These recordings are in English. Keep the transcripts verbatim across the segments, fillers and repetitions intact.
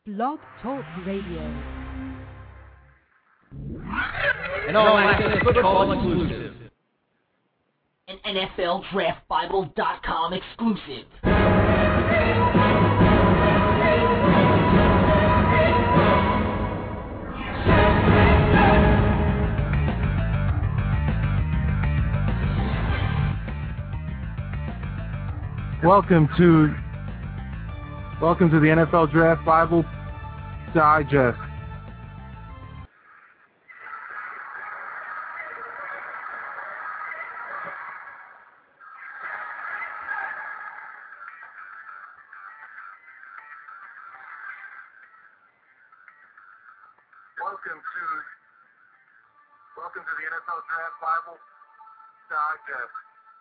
Blog Talk Radio. An all-access football exclusive. An N F L Draft Bible dot com exclusive. Welcome to welcome to the N F L Draft Bible Digest. Welcome to welcome to the N F L Draft Bible Digest.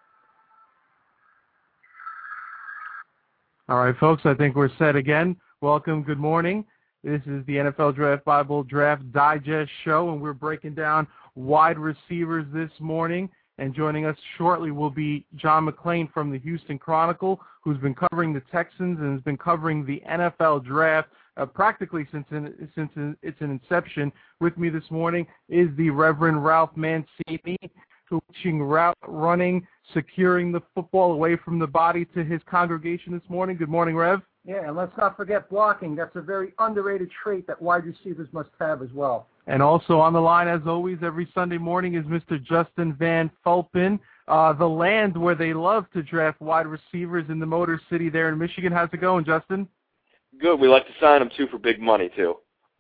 All right, folks, I think we're set again. Welcome, good morning. This is the N F L Draft Bible Draft Digest show, and we're breaking down wide receivers this morning. And joining us shortly will be John McClain from the Houston Chronicle, who's been covering the Texans and has been covering the N F L Draft uh, practically since in, since its inception. With me this morning is the Reverend Ralph Mancini, coaching, route running, securing the football away from the body to his congregation this morning. Good morning, Rev. Yeah, and let's not forget blocking. That's a very underrated trait that wide receivers must have as well. And also on the line, as always, every Sunday morning is Mister Justin Van Fulpen, uh, the land where they love to draft wide receivers in the Motor City there in Michigan. How's it going, Justin? Good. We like to sign them, too, for big money, too.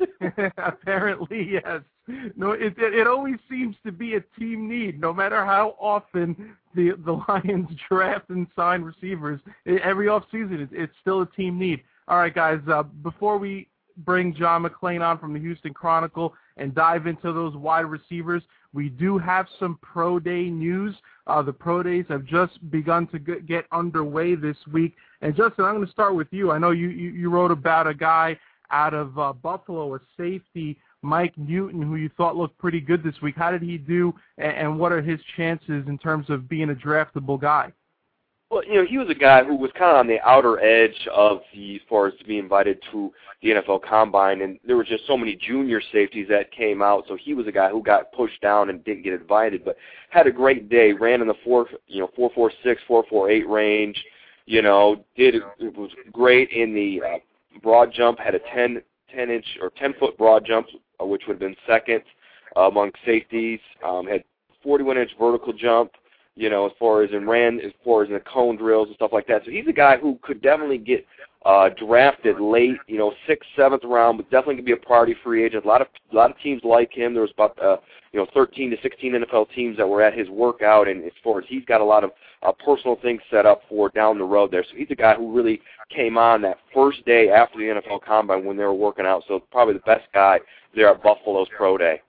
Apparently, yes. No, it, it it always seems to be a team need. No matter how often the the Lions draft and sign receivers, it, every offseason it, it's still a team need. All right, guys. Uh, before we bring John McClain on from the Houston Chronicle and dive into those wide receivers, we do have some pro day news. Uh, the pro days have just begun to g- get underway this week. And Justin, I'm going to start with you. I know you you, you wrote about a guy out of uh, Buffalo, a safety, Mike Newton, who you thought looked pretty good this week. How did he do, and, and what are his chances in terms of being a draftable guy? Well, you know, he was a guy who was kind of on the outer edge of the, as far as to be invited to the N F L Combine, and there were just so many junior safeties that came out, so he was a guy who got pushed down and didn't get invited, but had a great day, ran in the four, you know, four four six, four four eight range, you know, did it was great in the uh, broad jump, had a ten, ten inch or ten foot broad jump, uh, which would have been second uh, among safeties. Um, had forty-one inch vertical jump, you know, as far as in ran, as far as in the cone drills and stuff like that. So he's a guy who could definitely get uh, drafted late, you know, sixth, seventh round, but definitely could be a priority free agent. A lot of a lot of teams like him. There was about uh, you know thirteen to sixteen N F L teams that were at his workout, and as far as he's got a lot of uh, personal things set up for down the road there. So he's a guy who really came on that first day after the N F L Combine when they were working out. So probably the best guy there at Buffalo's pro day.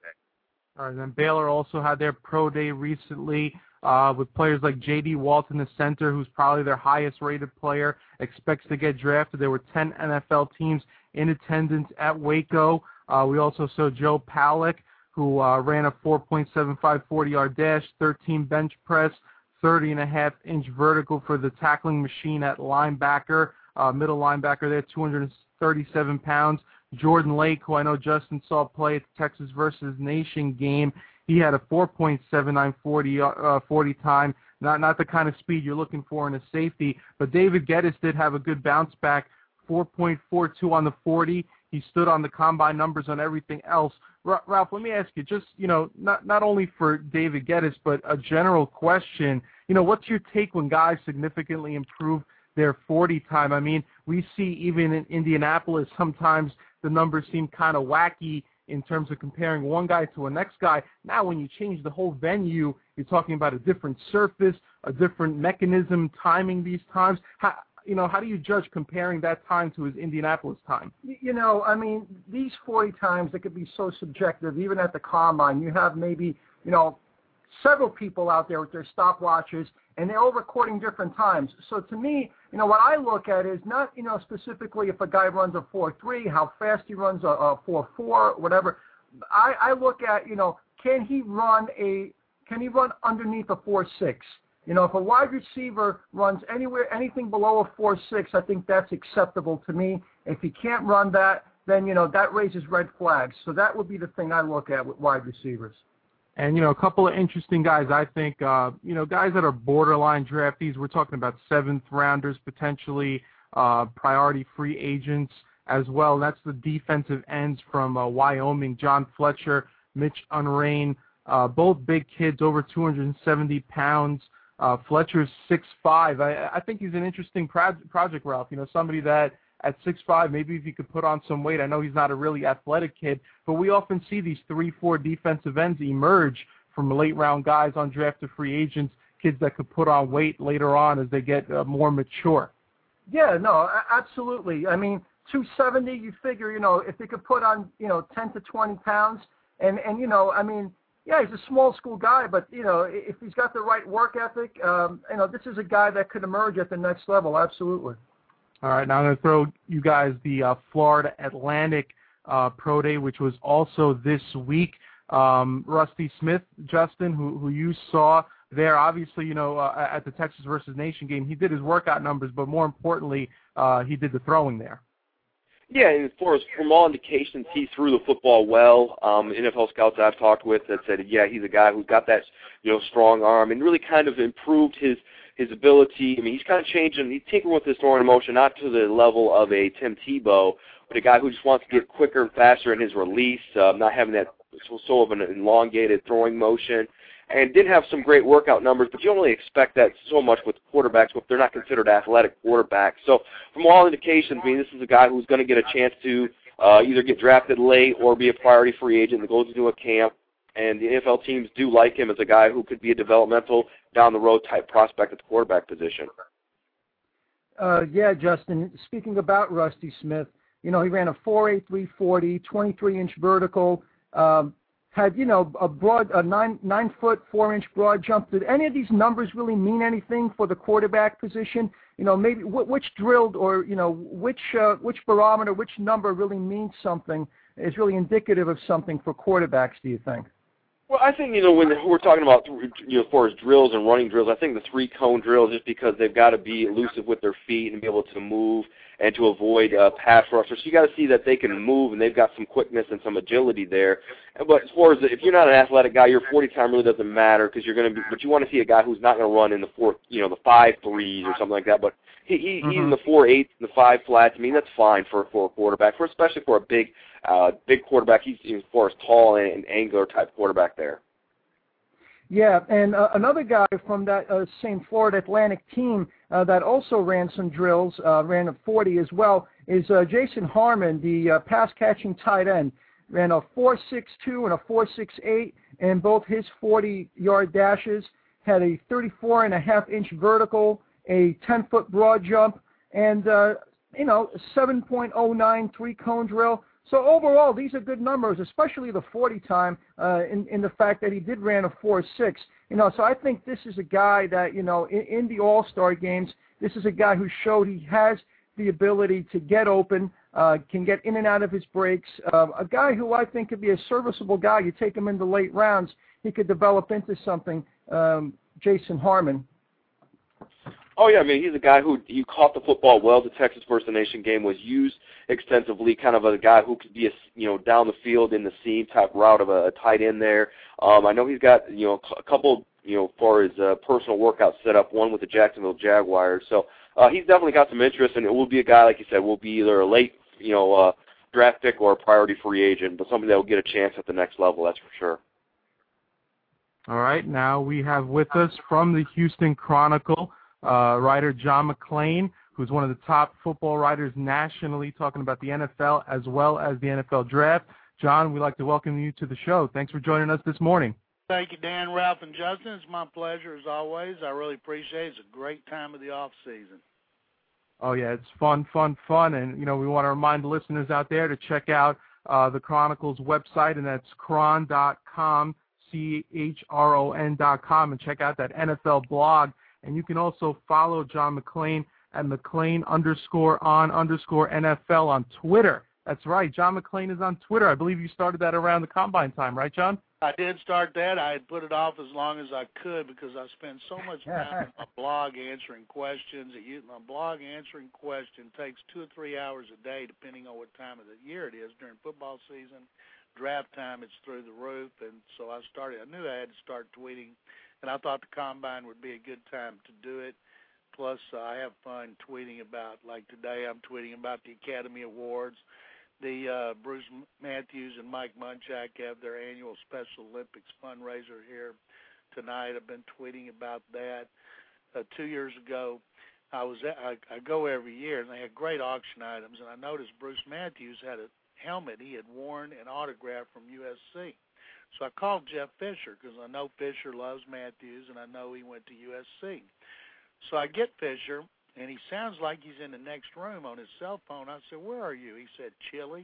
All right, and then Baylor also had their pro day recently uh, with players like J D Walton, the center, who's probably their highest-rated player, expects to get drafted. There were ten N F L teams in attendance at Waco. Uh, we also saw Joe Palick, who uh, ran a four point seven five forty-yard dash, thirteen bench press, thirty and a half inch vertical for the tackling machine at linebacker, uh, middle linebacker there, two hundred thirty-seven pounds. Jordan Lake, who I know Justin saw play at the Texas versus Nation game, he had a four point seven nine forty, uh, forty time, not not the kind of speed you're looking for in a safety. But David Geddes did have a good bounce back, four point four two on the forty. He stood on the combine numbers on everything else. Ralph, let me ask you, just, you know, not not only for David Geddes, but a general question. You know, what's your take when guys significantly improve their forty time? I mean, we see even in Indianapolis sometimes the numbers seem kind of wacky in terms of comparing one guy to a next guy. Now when you change the whole venue, you're talking about a different surface, a different mechanism timing these times. How, you know, how do you judge comparing that time to his Indianapolis time? You know, I mean, these forty times, it could be so subjective. Even at the Combine, you have maybe, you know, several people out there with their stopwatches, and they're all recording different times. So to me, you know, what I look at is not, you know, specifically if a guy runs a four three, how fast he runs a, a four four, whatever. I, I look at, you know, can he run a, can he run underneath a four six? You know, if a wide receiver runs anywhere, anything below a four six, I think that's acceptable to me. If he can't run that, then, you know, that raises red flags. So that would be the thing I look at with wide receivers. And, you know, a couple of interesting guys, I think, uh, you know, guys that are borderline draftees. We're talking about seventh rounders, potentially uh, priority free agents as well. And that's the defensive ends from uh, Wyoming, John Fletcher, Mitch Unrain, uh, both big kids, over two hundred seventy pounds. Uh, Fletcher's six five. I, I think he's an interesting pro- project, Ralph. You know, somebody that at six five, maybe if he could put on some weight. I know he's not a really athletic kid, but we often see these three, four defensive ends emerge from late-round guys, undrafted free agents, kids that could put on weight later on as they get uh, more mature. Yeah, no, absolutely. I mean, two seventy, you figure, you know, if they could put on, you know, ten to twenty pounds, and, and you know, I mean, yeah, he's a small school guy, but, you know, if he's got the right work ethic, um, you know, this is a guy that could emerge at the next level, absolutely. All right, now I'm going to throw you guys the uh, Florida Atlantic uh, Pro Day, which was also this week. Um, Rusty Smith, Justin, who, who you saw there, obviously, you know, uh, at the Texas versus Nation game, he did his workout numbers, but more importantly, uh, he did the throwing there. Yeah, and for us, from all indications, he threw the football well. Um, N F L scouts I've talked with that said, yeah, he's a guy who's got that, you know, strong arm and really kind of improved his his ability. I mean, he's kind of changing. He's tinkering with his throwing motion, not to the level of a Tim Tebow, but a guy who just wants to get quicker and faster in his release, uh, not having that sort of an elongated throwing motion. And did have some great workout numbers, but you don't really expect that so much with quarterbacks if they're not considered athletic quarterbacks. So from all indications, I mean, this is a guy who's going to get a chance to uh, either get drafted late or be a priority free agent that goes into a camp. And the N F L teams do like him as a guy who could be a developmental, down-the-road type prospect at the quarterback position. Uh, yeah, Justin, speaking about Rusty Smith, you know, he ran a four eight three forty, twenty-three inch vertical, um, had, you know, a broad, a nine, nine foot, four inch broad jump. Did any of these numbers really mean anything for the quarterback position? You know, maybe which drilled or, you know, which, uh, which barometer, which number really means something, is really indicative of something for quarterbacks, do you think? Well, I think, you know, when we're talking about, you know, as far as drills and running drills, I think the three-cone drill, just because they've got to be elusive with their feet and be able to move and to avoid uh, pass rushers. So you got to see that they can move and they've got some quickness and some agility there. But as far as the, if you're not an athletic guy, your forty time really doesn't matter because you're going to be. But you want to see a guy who's not going to run in the four, you know, the five threes or something like that. But he, he mm-hmm. even the four eights, the five flats. I mean, that's fine for for a quarterback, for especially for a big, uh, big quarterback. He's as far as tall and, and angular type quarterback there. Yeah, and uh, another guy from that uh, same Florida Atlantic team uh, that also ran some drills, uh, ran a forty as well, is uh, Jason Harmon, the uh, pass-catching tight end. Ran a four six two and a four six eight in both his forty-yard dashes, had a thirty-four and a half inch vertical, a ten foot broad jump, and, uh, you know, seven point oh nine three-cone drill. So overall, these are good numbers, especially the forty time, uh, in, in the fact that he did ran a four six. You know, so I think this is a guy that, you know, in, in the All-Star games, this is a guy who showed he has the ability to get open, uh, can get in and out of his breaks. Uh, a guy who I think could be a serviceable guy. You take him in the late rounds, he could develop into something. Um, Jason Harmon. Oh, yeah, I mean, he's a guy who you caught the football well. The Texas versus Nation game was used extensively, kind of a guy who could be, a, you know, down the field in the seam type route of a, a tight end there. Um, I know he's got, you know, a couple, you know, for his uh, personal workout set up, one with the Jacksonville Jaguars. So uh, he's definitely got some interest, and it will be a guy, like you said, will be either a late, you know, uh, draft pick or a priority free agent, but somebody that will get a chance at the next level, that's for sure. All right, now we have with us from the Houston Chronicle, Uh, writer John McClain, who's one of the top football writers nationally, talking about the N F L as well as the N F L draft. John, we'd like to welcome you to the show. Thanks for joining us this morning. Thank you, Dan, Ralph, and Justin. It's my pleasure as always. I really appreciate it. It's a great time of the off season. Oh, yeah, it's fun, fun, fun. And, you know, we want to remind the listeners out there to check out uh, the Chronicle's website, and that's chron dot com, C H R O N dot com, and check out that N F L blog. And you can also follow John McClain at McClain underscore on underscore N F L on Twitter. That's right. John McClain is on Twitter. I believe you started that around the Combine time, right, John? I did start that. I had put it off as long as I could because I spend so much time on my blog answering questions. My blog answering questions takes two or three hours a day, depending on what time of the year it is. During football season, draft time, it's through the roof. And so I started. I knew I had to start tweeting, and I thought the Combine would be a good time to do it. Plus, uh, I have fun tweeting about, like today, I'm tweeting about the Academy Awards. The uh, Bruce Matthews and Mike Munchak have their annual Special Olympics fundraiser here tonight. I've been tweeting about that. Uh, two years ago, I was at, I, I go every year, and they had great auction items. And I noticed Bruce Matthews had a helmet he had worn and autographed from U S C. So I called Jeff Fisher because I know Fisher loves Matthews, and I know he went to U S C. So I get Fisher, and he sounds like he's in the next room on his cell phone. I said, "Where are you?" He said, "Chile."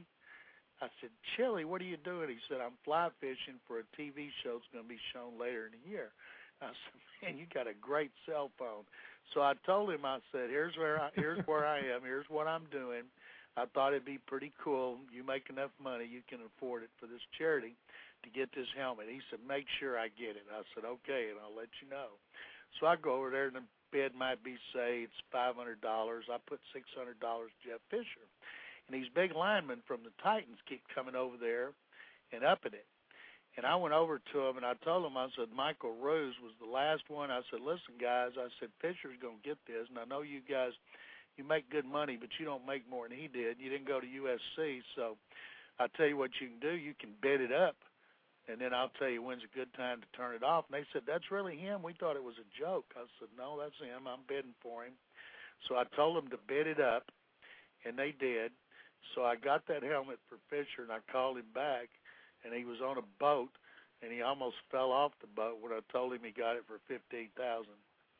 I said, "Chile, what are you doing?" He said, "I'm fly fishing for a T V show that's going to be shown later in the year." I said, "Man, you got a great cell phone." So I told him, I said, here's where I, here's where I am. Here's what I'm doing. I thought it'd be pretty cool. You make enough money, you can afford it for this charity to get this helmet. He said, "Make sure I get it." I said, "Okay, and I'll let you know." So I go over there, and the bid might be, say, it's five hundred dollars. I put six hundred dollars to Jeff Fisher. And these big linemen from the Titans keep coming over there and upping it. And I went over to him, and I told him, I said, Michael Ruse was the last one. I said, "Listen, guys," I said, "Fisher's going to get this. And I know you guys, you make good money, but you don't make more than he did. You didn't go to U S C. So I'll tell you what you can do. You can bid it up, and then I'll tell you when's a good time to turn it off." And they said, "That's really him. We thought it was a joke." I said, "No, that's him. I'm bidding for him." So I told them to bid it up, and they did. So I got that helmet for Fisher, and I called him back, and he was on a boat, and he almost fell off the boat when I told him he got it for fifteen thousand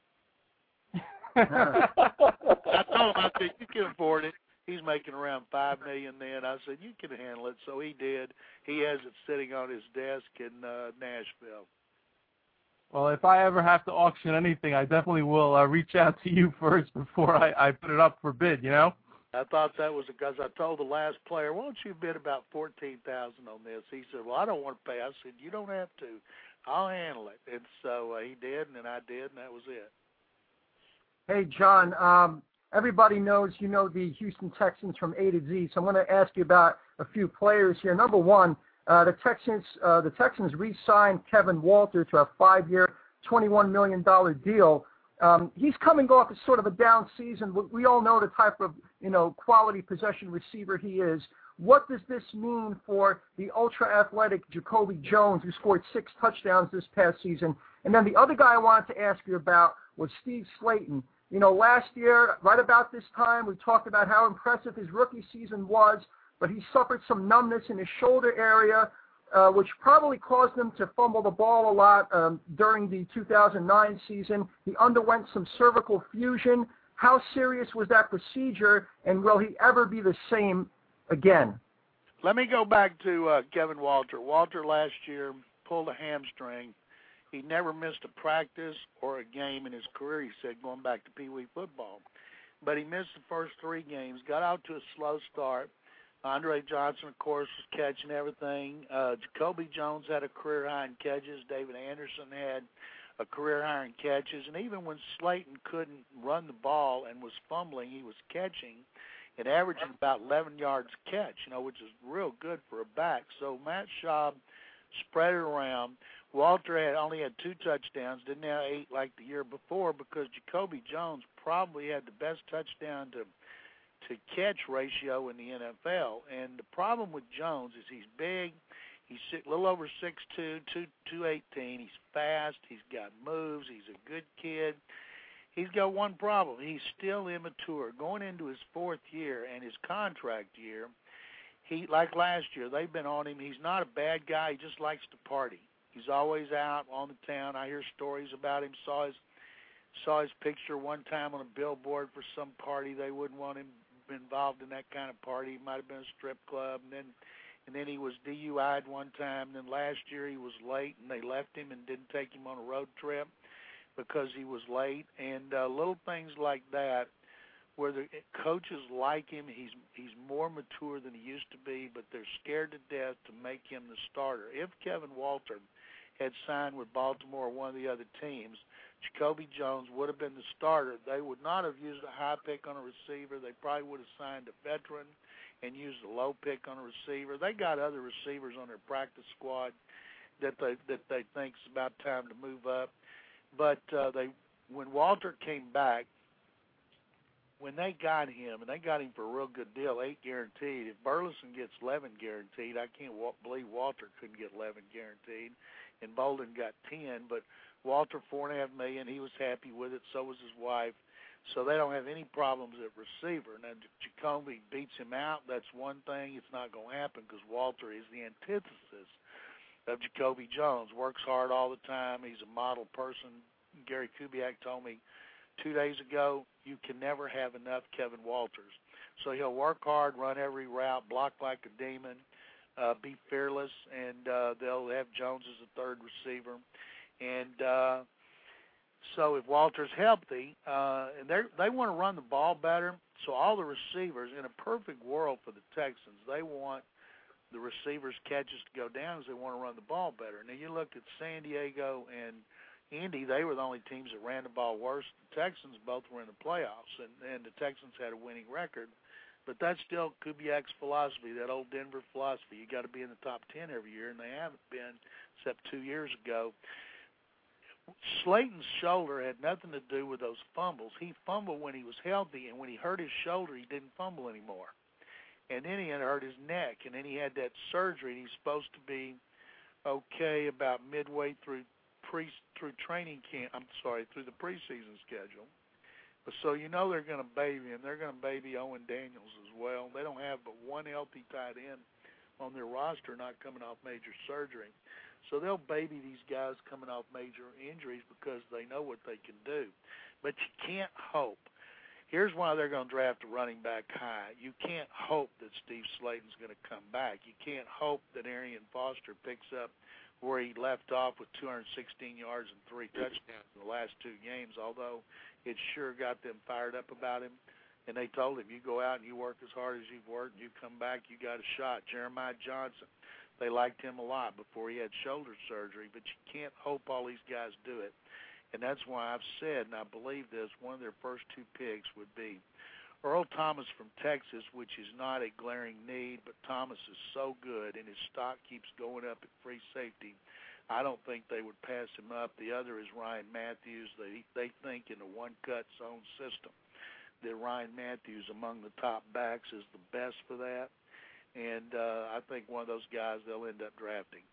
dollars. I told him, I said, "You can afford it." He's making around five million dollars then. I said, "You can handle it." So he did. He has it sitting on his desk in uh, Nashville. Well, if I ever have to auction anything, I definitely will uh, reach out to you first before I, I put it up for bid, you know? I thought that was because I told the last player, "Why don't you bid about fourteen thousand dollars on this?" He said, "Well, I don't want to pay." I said, "You don't have to. I'll handle it." And so uh, he did, and then I did, and that was it. Hey, John, um, everybody knows you know the Houston Texans from A to Z, so I'm going to ask you about a few players here. Number one, uh, the Texans uh, the Texans re-signed Kevin Walter to a five-year, twenty-one million dollars deal. Um, he's coming off as sort of a down season. We all know the type of, you know, quality possession receiver he is. What does this mean for the ultra-athletic Jacoby Jones, who scored six touchdowns this past season? And then the other guy I wanted to ask you about was Steve Slayton. You know, last year, right about this time, we talked about how impressive his rookie season was, but he suffered some numbness in his shoulder area, uh, which probably caused him to fumble the ball a lot um, during the two thousand nine season. He underwent some cervical fusion. How serious was that procedure, and will he ever be the same again? Let me go back to uh, Kevin Walter. Walter last year pulled a hamstring. He never missed a practice or a game in his career, he said, going back to Pee Wee football. But he missed the first three games, got out to a slow start. Andre Johnson, of course, was catching everything. Uh, Jacoby Jones had a career high in catches. David Anderson had a career high in catches. And even when Slayton couldn't run the ball and was fumbling, he was catching and averaging about eleven yards a catch, you know, which is real good for a back. So Matt Schaub spread it around. Walter had only had two touchdowns, didn't have eight like the year before, because Jacoby Jones probably had the best touchdown to to catch ratio in the N F L. And the problem with Jones is he's big. He's a little over six two, two eighteen. He's fast. He's got moves. He's a good kid. He's got one problem. He's still immature. Going into his fourth year and his contract year, he like last year, they've been on him. He's not a bad guy. He just likes to party. He's always out on the town. I hear stories about him. Saw his saw his picture one time on a billboard for some party. They wouldn't want him involved in that kind of party. He might have been a strip club, and then and then he was D U I'd one time. And then last year he was late, and they left him and didn't take him on a road trip because he was late. And uh, little things like that where the coaches like him. He's he's more mature than he used to be, but they're scared to death to make him the starter. If Kevin Walter had signed with Baltimore or one of the other teams, Jacoby Jones would have been the starter. They would not have used a high pick on a receiver. They probably would have signed a veteran and used a low pick on a receiver. They got other receivers on their practice squad that they that they think is about time to move up. But uh, they when Walter came back, when they got him, and they got him for a real good deal, eight guaranteed. If Burleson gets eleven guaranteed, I can't wa- believe Walter couldn't get eleven guaranteed, and Bolden got ten. But Walter, four and a half million, he was happy with it. So was his wife. So they don't have any problems at receiver. Now, Jacoby beats him out. That's one thing. It's not going to happen because Walter is the antithesis of Jacoby Jones. Works hard all the time. He's a model person. Gary Kubiak told me two days ago, you can never have enough Kevin Walters. So he'll work hard, run every route, block like a demon, uh, be fearless, and uh, they'll have Jones as a third receiver. And uh, so if Walter's healthy, uh, and they they want to run the ball better, so all the receivers, in a perfect world for the Texans, they want the receivers' catches to go down because they want to run the ball better. Now you look at San Diego and Indy, they were the only teams that ran the ball worse. The Texans both were in the playoffs, and, and the Texans had a winning record. But that's still Kubiak's philosophy, that old Denver philosophy. You got to be in the top ten every year, and they haven't been except two years ago. Slayton's shoulder had nothing to do with those fumbles. He fumbled when he was healthy, and when he hurt his shoulder, he didn't fumble anymore. And then he had hurt his neck, and then he had that surgery, and he's supposed to be okay about midway through pre through training camp. I'm sorry, through the preseason schedule. But so you know they're going to baby him. They're going to baby Owen Daniels as well. They don't have but one healthy tight end on their roster, not coming off major surgery. So they'll baby these guys coming off major injuries because they know what they can do. But you can't hope. Here's why they're going to draft a running back high. You can't hope that Steve Slayton's going to come back. You can't hope that Arian Foster picks up where he left off with two hundred sixteen yards and three touchdowns in the last two games, although it sure got them fired up about him. And they told him, you go out and you work as hard as you've worked, and you come back, you got a shot. Jeremiah Johnson, they liked him a lot before he had shoulder surgery, but you can't hope all these guys do it. And that's why I've said, and I believe this, one of their first two picks would be Earl Thomas from Texas, which is not a glaring need, but Thomas is so good, and his stock keeps going up at free safety. I don't think they would pass him up. The other is Ryan Matthews. They they think in a one-cut zone system that Ryan Matthews, among the top backs, is the best for that. And uh, I think one of those guys they'll end up drafting.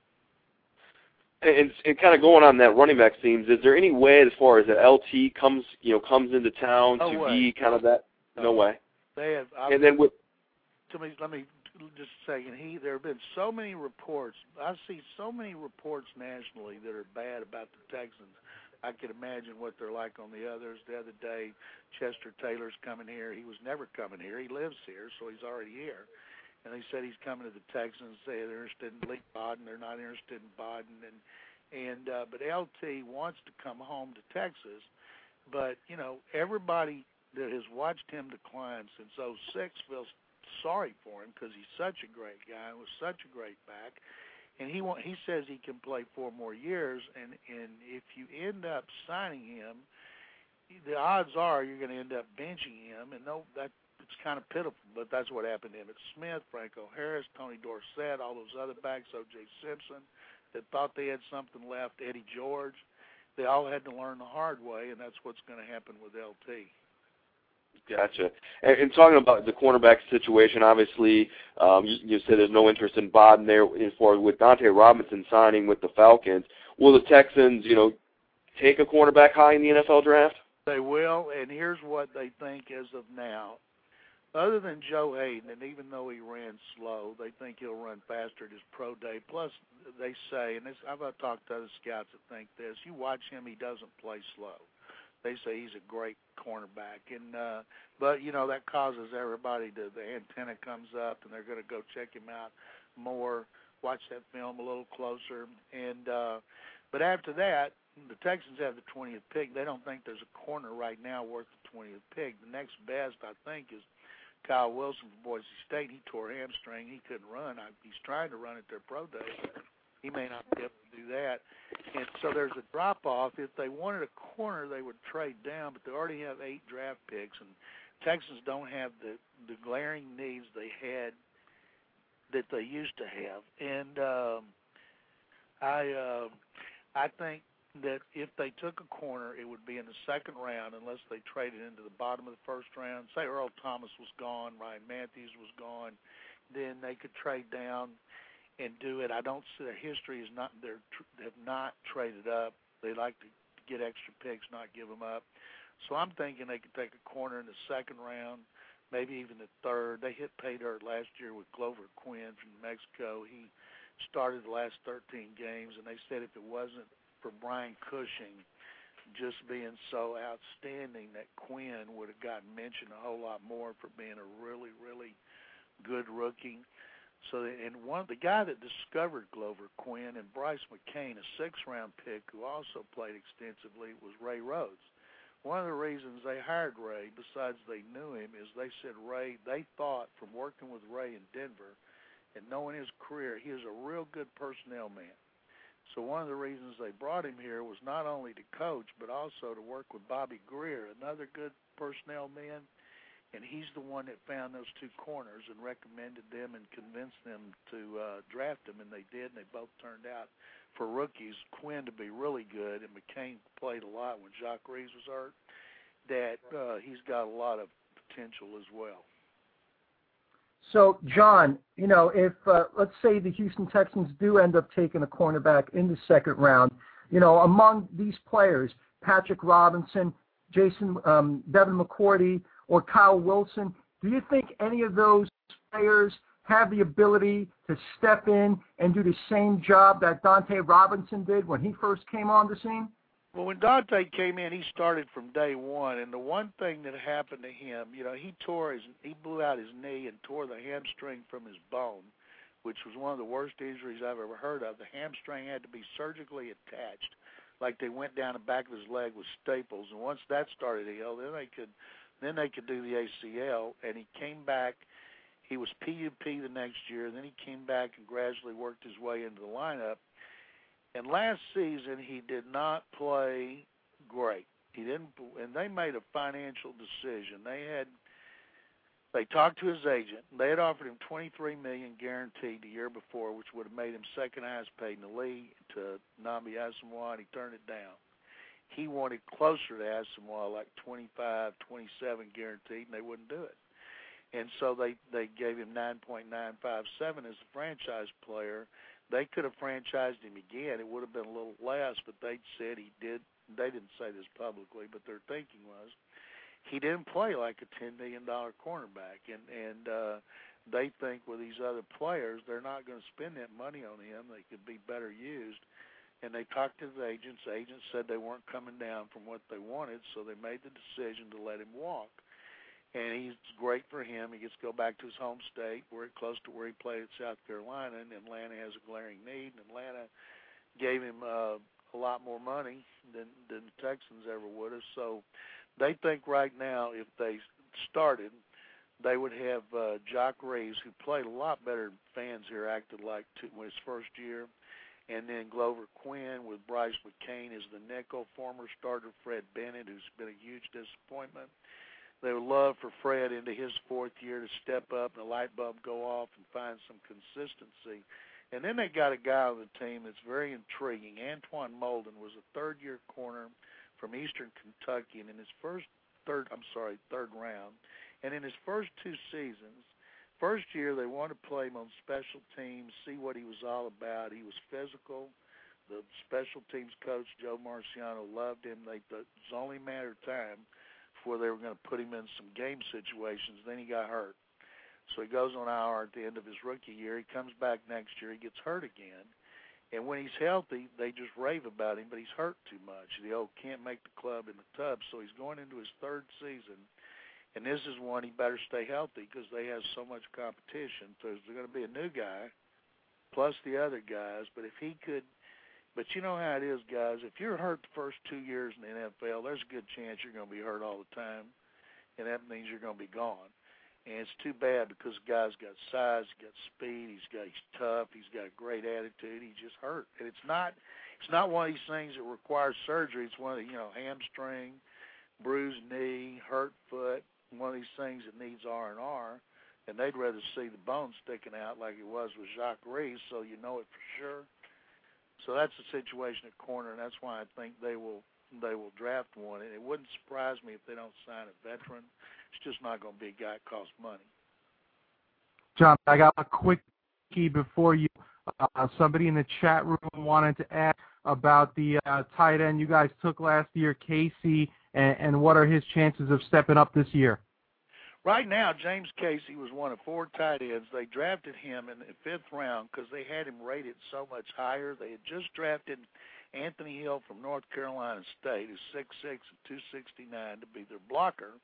And, and kind of going on that running back themes, is there any way, as far as that L T comes, you know, comes into town no to way. be kind of that? No, no way. They have. I've, and then with. To me, let me just a second. He there have been so many reports. I see so many reports nationally that are bad about the Texans. I could imagine what they're like on the others. The other day, Chester Taylor's coming here. He was never coming here. He lives here, so he's already here. And they said he's coming to the Texans. Say they're interested in Lee Bodden. They're not interested in Bodden. And and uh, but L T wants to come home to Texas. But you know, everybody that has watched him decline since oh six feels sorry for him because he's such a great guy and was such a great back. And he want, he says he can play four more years. And, and if you end up signing him, the odds are you're going to end up benching him. And no, that it's kind of pitiful, but that's what happened to Emmitt Smith, Franco Harris, Tony Dorsett, all those other backs, O J Simpson, that thought they had something left, Eddie George. They all had to learn the hard way, and that's what's going to happen with L T. Gotcha. And, and talking about the cornerback situation, obviously, um, you, you said there's no interest in Bodden there. As far as with Dante Robinson signing with the Falcons, will the Texans, you know, take a cornerback high in the N F L draft? They will, and here's what they think as of now. Other than Joe Hayden, and even though he ran slow, they think he'll run faster at his pro day. Plus, they say, and this, I've talked to other scouts that think this, you watch him, he doesn't play slow. They say he's a great cornerback, and uh, but you know that causes everybody to the antenna comes up, and they're going to go check him out more, watch that film a little closer, and uh, But after that, the Texans have the twentieth pick. They don't think there's a corner right now worth the twentieth pick. The next best, I think, is Kyle Wilson from Boise State. He tore a hamstring. He couldn't run. I, he's trying to run at their pro day. He may not be able to do that. And so there's a drop-off. If they wanted a corner, they would trade down, but they already have eight draft picks, and Texans don't have the, the glaring needs they had that they used to have. And um, I uh, I think that if they took a corner, it would be in the second round unless they traded into the bottom of the first round. Say Earl Thomas was gone, Ryan Matthews was gone, then they could trade down and do it. I don't see their history is not they have not traded up. They like to get extra picks, not give them up. So I'm thinking they could take a corner in the second round, maybe even the third. They hit pay dirt last year with Glover Quinn from New Mexico. He started the last thirteen games, and they said if it wasn't for Brian Cushing just being so outstanding, that Quinn would have gotten mentioned a whole lot more for being a really, really good rookie. So, and one the guy that discovered Glover Quinn and Bryce McCain, a six-round pick who also played extensively, was Ray Rhodes. One of the reasons they hired Ray, besides they knew him, is they said Ray, they thought from working with Ray in Denver and knowing his career, he was a real good personnel man. So one of the reasons they brought him here was not only to coach, but also to work with Bobby Greer, another good personnel man. And he's the one that found those two corners and recommended them and convinced them to uh, draft them, and they did, and they both turned out for rookies, Quinn to be really good, and McCain played a lot when Jacques Reeves was hurt, that uh, he's got a lot of potential as well. So, John, you know, if, uh, let's say the Houston Texans do end up taking a cornerback in the second round, you know, among these players, Patrick Robinson, Jason, um, Devin McCourty, or Kyle Wilson, do you think any of those players have the ability to step in and do the same job that Dante Robinson did when he first came on the scene? Well, when Dante came in, he started from day one, and the one thing that happened to him, you know, he tore his, he blew out his knee and tore the hamstring from his bone, which was one of the worst injuries I've ever heard of. The hamstring had to be surgically attached, like they went down the back of his leg with staples, and once that started to heal, then they could, then they could do the A C L, and he came back. He was P U P the next year, and then he came back and gradually worked his way into the lineup. And last season, he did not play great. He didn't, and they made a financial decision. They had, they talked to his agent. They had offered him twenty-three million dollars guaranteed the year before, which would have made him second highest paid in the league to Nnamdi Asomugha, and he turned it down. He wanted closer to Asomugha, like twenty-five, twenty-seven guaranteed, and they wouldn't do it. And so they, they gave him nine point nine five seven as a franchise player. They could have franchised him again. It would have been a little less, but they said he did. They didn't say this publicly, but their thinking was he didn't play like a ten million dollars cornerback. And, and uh, they think with these other players, they're not going to spend that money on him. They could be better used. And they talked to the agents. The agents said they weren't coming down from what they wanted, so they made the decision to let him walk. And he's great for him. He gets to go back to his home state, very close to where he played at South Carolina, and Atlanta has a glaring need. And Atlanta gave him uh, a lot more money than, than the Texans ever would have. So they think right now if they started, they would have uh, Jacques Reeves, who played a lot better than fans here acted like to, his first year, and then Glover Quinn with Bryce McCain as the nickel, former starter Fred Bennett, who's been a huge disappointment. They would love for Fred into his fourth year to step up and the light bulb go off and find some consistency. And then they got a guy on the team that's very intriguing. Antoine Molden was a third-year corner from Eastern Kentucky, and in his first third, I'm sorry, third round, and in his first two seasons, first year they wanted to play him on special teams, see what he was all about. He was physical. The special teams coach, Joe Marciano, loved him. They thought it was only a matter of time before they were going to put him in some game situations. Then he got hurt. So he goes on I R at the end of his rookie year. He comes back next year. He gets hurt again. And when he's healthy, they just rave about him, but he's hurt too much. The old can't make the club in the tub. So he's going into his third season. And this is one he better stay healthy because they have so much competition. So there's going to be a new guy plus the other guys. But if he could But you know how it is, guys. If you're hurt the first two years in the N F L, there's a good chance you're going to be hurt all the time, and that means you're going to be gone. And it's too bad because the guy's got size, he's got speed, he's got he's tough, he's got a great attitude. He's just hurt, and it's not it's not one of these things that requires surgery. It's one of the, you know, hamstring, bruised knee, hurt foot, one of these things that needs R and R. And they'd rather see the bone sticking out like it was with Jacques Reese, so you know it for sure. So that's the situation at corner, and that's why I think they will they will draft one. And it wouldn't surprise me if they don't sign a veteran. It's just not going to be a guy that costs money. John, I got a quick key before you. Uh, somebody in the chat room wanted to ask about the uh, tight end you guys took last year, Casey, and, and what are his chances of stepping up this year? Right now, James Casey was one of four tight ends. They drafted him in the fifth round because they had him rated so much higher. They had just drafted Anthony Hill from North Carolina State, who's six six and two sixty-nine, to be their blocker.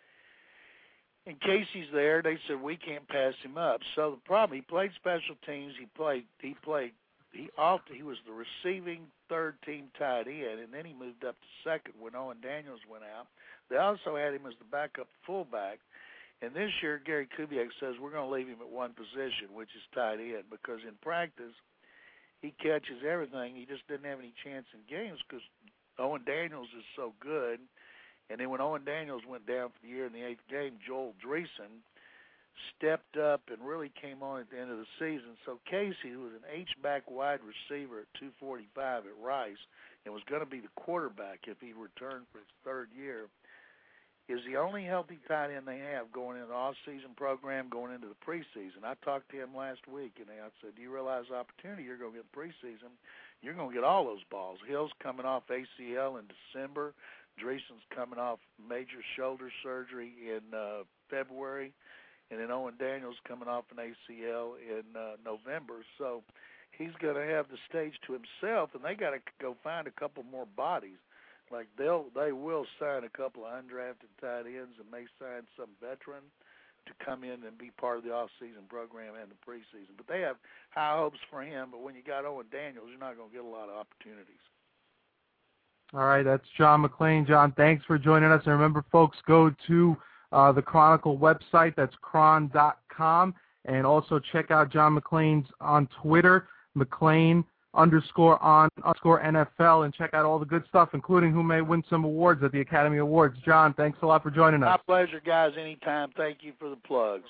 And Casey's there. They said, we can't pass him up. So the problem, he played special teams. He played, he played, he often, he was the receiving third team tight end, and then he moved up to second when Owen Daniels went out. They also had him as the backup fullback. And this year, Gary Kubiak says we're going to leave him at one position, which is tight end, because in practice, he catches everything. He just didn't have any chance in games because Owen Daniels is so good. And then when Owen Daniels went down for the year in the eighth game, Joel Dreesen stepped up and really came on at the end of the season. So Casey, who was an H-back wide receiver at two forty-five at Rice and was going to be the quarterback if he returned for his third year, is the only healthy tight end they have going into the off-season program, going into the preseason. I talked to him last week, and I said, do you realize the opportunity you're going to get in preseason? You're going to get all those balls. Hill's coming off A C L in December. Dreesen's coming off major shoulder surgery in uh, February. And then Owen Daniels coming off an A C L in uh, November. So he's going to have the stage to himself, and they got to go find a couple more bodies. Like they'll, they will sign a couple of undrafted tight ends and may sign some veteran to come in and be part of the off-season program and the preseason. But they have high hopes for him. But when you got Owen Daniels, you're not going to get a lot of opportunities. All right, that's John McClain. John, thanks for joining us. And remember, folks, go to uh, the Chronicle website. That's chron dot com. And also check out John McClain's on Twitter, McClain underscore on underscore N F L, and check out all the good stuff, including who may win some awards at the Academy Awards. John, thanks a lot for joining us. My pleasure, guys. Anytime. Thank you for the plugs.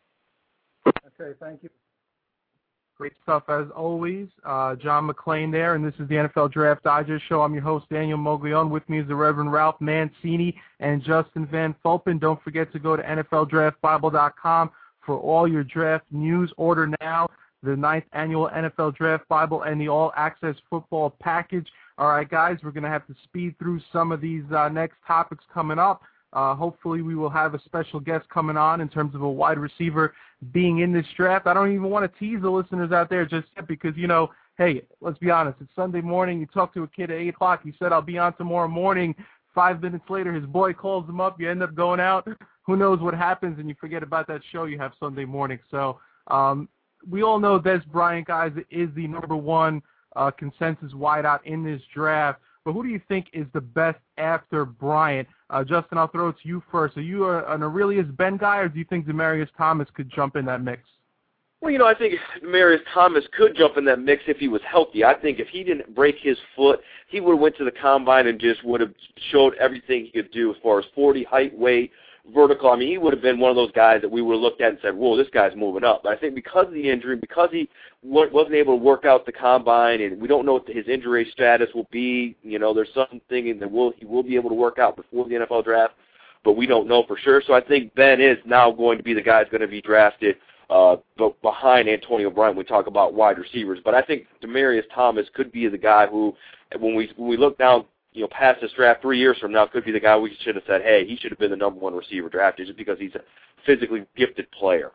Okay, thank you. Great stuff as always. Uh, John McClain there, and this is the N F L Draft Digest Show. I'm your host, Daniel Moglione. With me is the Reverend Ralph Mancini and Justin Van Fulpen. Don't forget to go to N F L Draft Bible dot com for all your draft news. Order now the ninth annual N F L Draft Bible and the All Access Football Package. All right, guys, we're going to have to speed through some of these uh, next topics coming up. Uh, hopefully we will have a special guest coming on in terms of a wide receiver being in this draft. I don't even want to tease the listeners out there just yet because, you know, hey, let's be honest. It's Sunday morning. You talk to a kid at eight o'clock. He said, I'll be on tomorrow morning. Five minutes later, his boy calls him up. You end up going out. Who knows what happens, and you forget about that show you have Sunday morning. So um, we all know Des Bryant, guys, is the number one uh, consensus wideout in this draft. But who do you think is the best after Bryant? Uh, Justin, I'll throw it to you first. Are you a, an Aurelius Ben guy, or do you think Demaryius Thomas could jump in that mix? Well, you know, I think Demaryius Thomas could jump in that mix if he was healthy. I think if he didn't break his foot, he would have went to the combine and just would have showed everything he could do as far as forty, height, weight, vertical. I mean, he would have been one of those guys that we would have looked at and said, whoa, this guy's moving up. But I think because of the injury, because he wasn't able to work out the combine, and we don't know what his injury status will be, you know, there's something thinking that will he will be able to work out before the N F L draft, but we don't know for sure. So I think Ben is now going to be the guy that's going to be drafted uh, behind Antonio Bryant when we talk about wide receivers. But I think Demaryius Thomas could be the guy who, when we when we look down, you know, past this draft three years from now, could be the guy we should have said, hey, he should have been the number one receiver drafted just because he's a physically gifted player.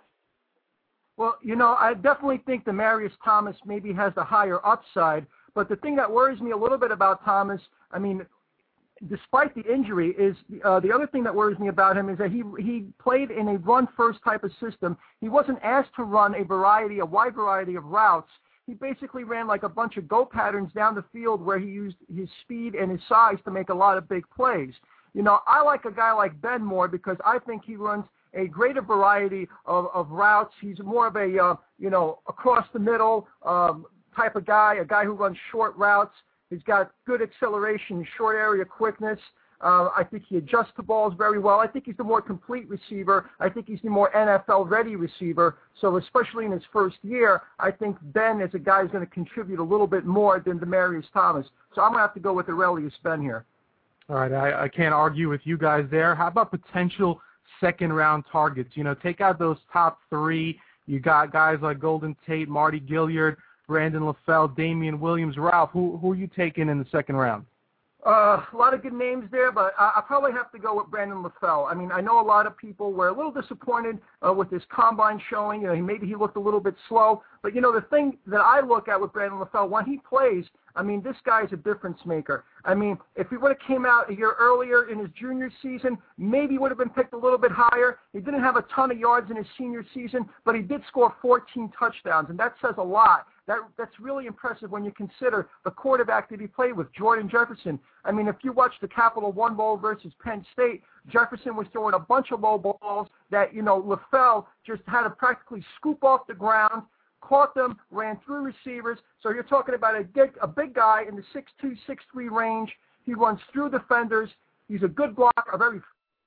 Well, you know, I definitely think Demaryius Thomas maybe has the higher upside, but the thing that worries me a little bit about Thomas, I mean, despite the injury, is uh, the other thing that worries me about him is that he he played in a run-first type of system. He wasn't asked to run a variety, a wide variety of routes. he basically ran like a bunch of go patterns down the field where he used his speed and his size to make a lot of big plays. You know, I like a guy like Ben more because I think he runs a greater variety of, of routes. He's more of a, uh, you know, across the middle um, type of guy, a guy who runs short routes. He's got good acceleration, short area quickness. Uh, I think he adjusts the balls very well. I think he's the more complete receiver. I think he's the more N F L-ready receiver. So especially in his first year, I think Ben is a guy who's going to contribute a little bit more than Demaryius Thomas. So I'm going to have to go with Aurelius Ben here. All right, I, I can't argue with you guys there. How about potential second-round targets? You know, take out those top three. You got guys like Golden Tate, Mardy Gilyard, Brandon LaFell, Damian Williams. Ralph, who, who are you taking in the second round? Uh, a lot of good names there, but I, I probably have to go with Brandon LaFell. I mean, I know a lot of people were a little disappointed uh, with his combine showing. You know, he, maybe he looked a little bit slow. But, you know, the thing that I look at with Brandon LaFell, when he plays, I mean, this guy's a difference maker. I mean, if he would have came out a year earlier in his junior season, maybe he would have been picked a little bit higher. He didn't have a ton of yards in his senior season, but he did score fourteen touchdowns, and that says a lot. That, that's really impressive when you consider the quarterback that he played with, Jordan Jefferson. I mean, if you watch the Capital One Bowl versus Penn State, Jefferson was throwing a bunch of low balls that, you know, LaFell just had to practically scoop off the ground, caught them, ran through receivers. So you're talking about a big, a big guy in the six two, six three range. He runs through defenders. He's a good blocker, a very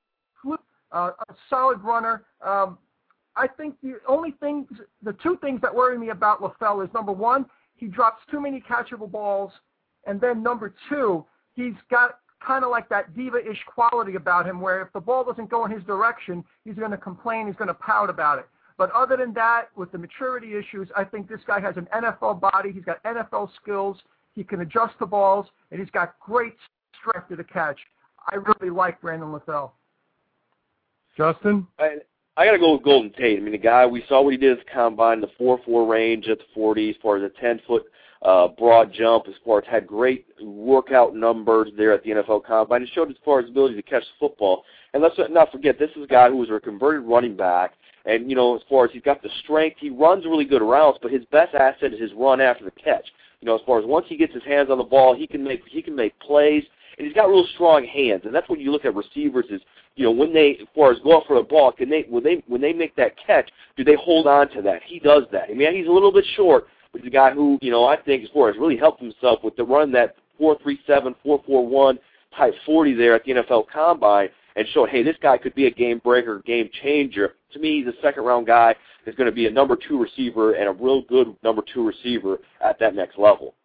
uh, a solid runner. Um, I think the only things, the two things that worry me about LaFell is, number one, he drops too many catchable balls, and then number two, he's got kind of like that diva-ish quality about him where if the ball doesn't go in his direction, he's going to complain, he's going to pout about it. But other than that, with the maturity issues, I think this guy has an N F L body, he's got N F L skills, he can adjust the balls, and he's got great strength to the catch. I really like Brandon LaFell. Justin? I, I got to go with Golden Tate. I mean, the guy, we saw what he did at the combine, the four four range at the forty, as far as a ten-foot uh, broad jump, as far as had great workout numbers there at the N F L combine. It showed as far as ability to catch the football. And let's not forget, this is a guy who was a converted running back. And, you know, as far as he's got the strength, he runs really good routes, but his best asset is his run after the catch. You know, as far as once he gets his hands on the ball, he can make he can make plays, and he's got real strong hands. And that's when you look at receivers is, you know, when they, as far as go up for the ball, can they when they when they make that catch, do they hold on to that? He does that. I mean, he's a little bit short, but he's a guy who, you know, I think as far as really helped himself with the run that four three seven, four four one type forty there at the N F L Combine, and showed, hey, this guy could be a game breaker, game changer. To me, he's a second-round guy that's going to be a number two receiver and a real good number two receiver at that next level.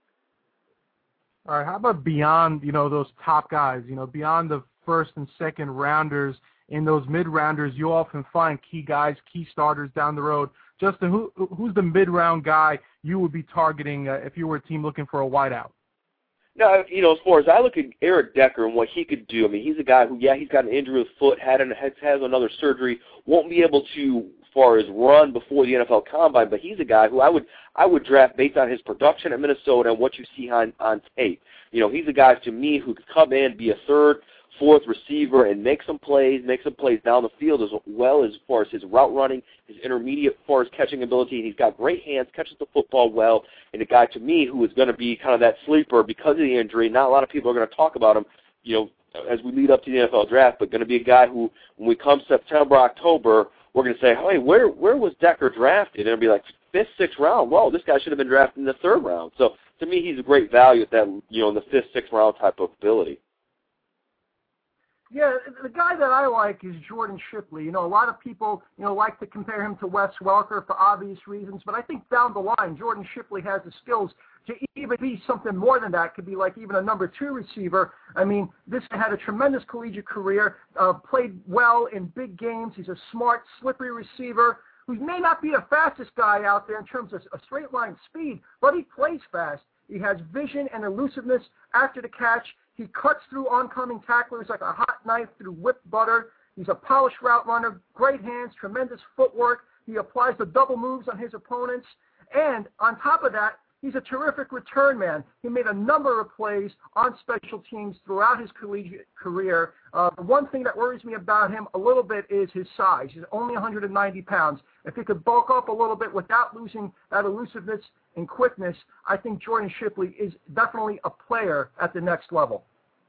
All right, how about beyond, you know, those top guys, you know, beyond the first and second rounders, in those mid-rounders, you often find key guys, key starters down the road. Justin, who who's the mid-round guy you would be targeting uh, if you were a team looking for a wideout? No, you know, as far as I look at Eric Decker and what he could do, I mean, he's a guy who, yeah, he's got an injury with foot, had an, has, has another surgery, won't be able to, as far as run before the N F L Combine, but he's a guy who I would I would draft based on his production at Minnesota and what you see on, on tape. You know, he's a guy to me who could come in, be a third, fourth receiver and make some plays, make some plays down the field as well as far as his route running, his intermediate as far as catching ability. And he's got great hands, catches the football well, and a guy to me who is going to be kind of that sleeper because of the injury. Not a lot of people are going to talk about him, you know, as we lead up to the N F L draft, but going to be a guy who, when we come September, October, we're going to say, hey, where where was Decker drafted? And it'll be like fifth, sixth round. Whoa, this guy should have been drafted in the third round. So to me, he's a great value at that, you know, in the fifth, sixth round type of ability. Yeah, the guy that I like is Jordan Shipley. You know, a lot of people, you know, like to compare him to Wes Welker for obvious reasons, but I think down the line, Jordan Shipley has the skills to even be something more than that. Could be like even a number two receiver. I mean, this guy had a tremendous collegiate career, uh, played well in big games. He's a smart, slippery receiver who may not be the fastest guy out there in terms of a straight line speed, but he plays fast. He has vision and elusiveness after the catch. He cuts through oncoming tacklers like a hot knife through whipped butter. He's a polished route runner, great hands, tremendous footwork. He applies the double moves on his opponents. And on top of that, He's a terrific return man. He made a number of plays on special teams throughout his collegiate career. Uh, the one thing that worries me about him a little bit is his size. He's only one hundred ninety pounds. If he could bulk up a little bit without losing that elusiveness and quickness, I think Jordan Shipley is definitely a player at the next level.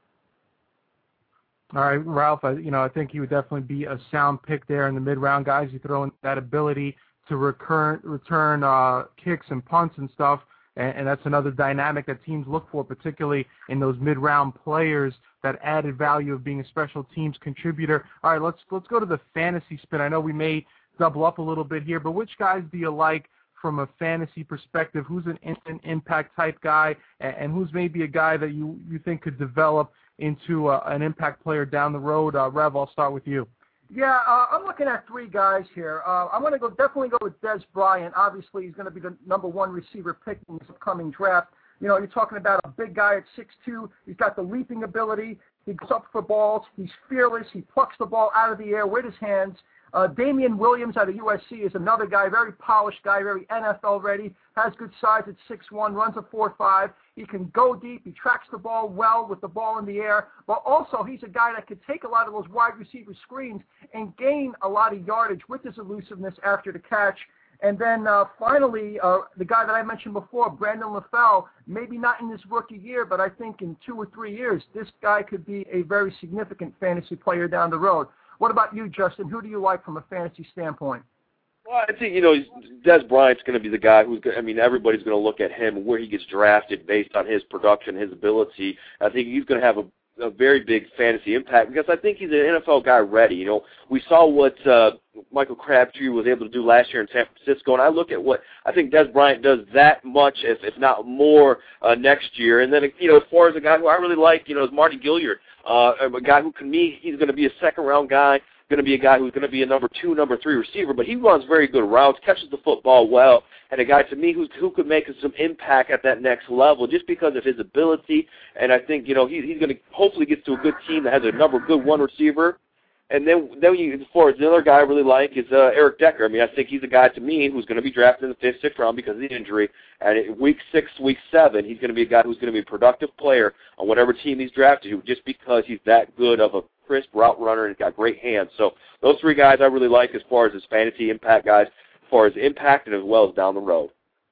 All right, Ralph, I, you know, I think he would definitely be a sound pick there in the mid-round guys. You throw in that ability to recur, return uh, kicks and punts and stuff, and, and that's another dynamic that teams look for, particularly in those mid-round players, that added value of being a special teams contributor. All right, let's let's go to the fantasy spin. I know we may double up a little bit here, but which guys do you like from a fantasy perspective? Who's an instant impact type guy, and, and who's maybe a guy that you, you think could develop into uh, an impact player down the road? Uh, Rev, I'll start with you. Yeah, uh, I'm looking at three guys here. Uh, I'm going to go definitely go with Dez Bryant. Obviously, he's going to be the number one receiver pick in this upcoming draft. You know, you're talking about a big guy at six two. He's got the leaping ability. He goes up for balls. He's fearless. He plucks the ball out of the air with his hands. Uh, Damian Williams out of U S C is another guy, very polished guy, very N F L ready, has good size at six one, runs a four five. He can go deep. He tracks the ball well with the ball in the air. But also, he's a guy that could take a lot of those wide receiver screens and gain a lot of yardage with his elusiveness after the catch. And then uh, finally, uh, the guy that I mentioned before, Brandon LaFell, maybe not in his rookie year, but I think in two or three years, this guy could be a very significant fantasy player down the road. What about you, Justin? Who do you like from a fantasy standpoint? Well, I think, you know, Dez Bryant's going to be the guy who's going to, I mean, everybody's going to look at him and where he gets drafted based on his production, his ability. I think he's going to have a, a very big fantasy impact because I think he's an N F L guy ready. You know, we saw what uh, Michael Crabtree was able to do last year in San Francisco, and I look at what I think Dez Bryant does that much, if, if not more, uh, next year. And then, you know, as far as a guy who I really like, you know, is Marty Gilliard, uh, a guy who, can me, he's going to be a second-round guy, going to be a guy who's going to be a number two, number three receiver, but he runs very good routes, catches the football well, and a guy to me who who could make some impact at that next level just because of his ability. And I think, you know, he, he's going to hopefully get to a good team that has a number good one receiver. And then, then you, as far as the other guy I really like is uh, Eric Decker. I mean, I think he's a guy to me who's going to be drafted in the fifth, sixth round because of the injury. And in week six, week seven, he's going to be a guy who's going to be a productive player on whatever team he's drafted to, just because he's that good of a crisp route runner and he's got great hands. So those three guys I really like as far as his fantasy impact guys, as far as impact and as well as down the road.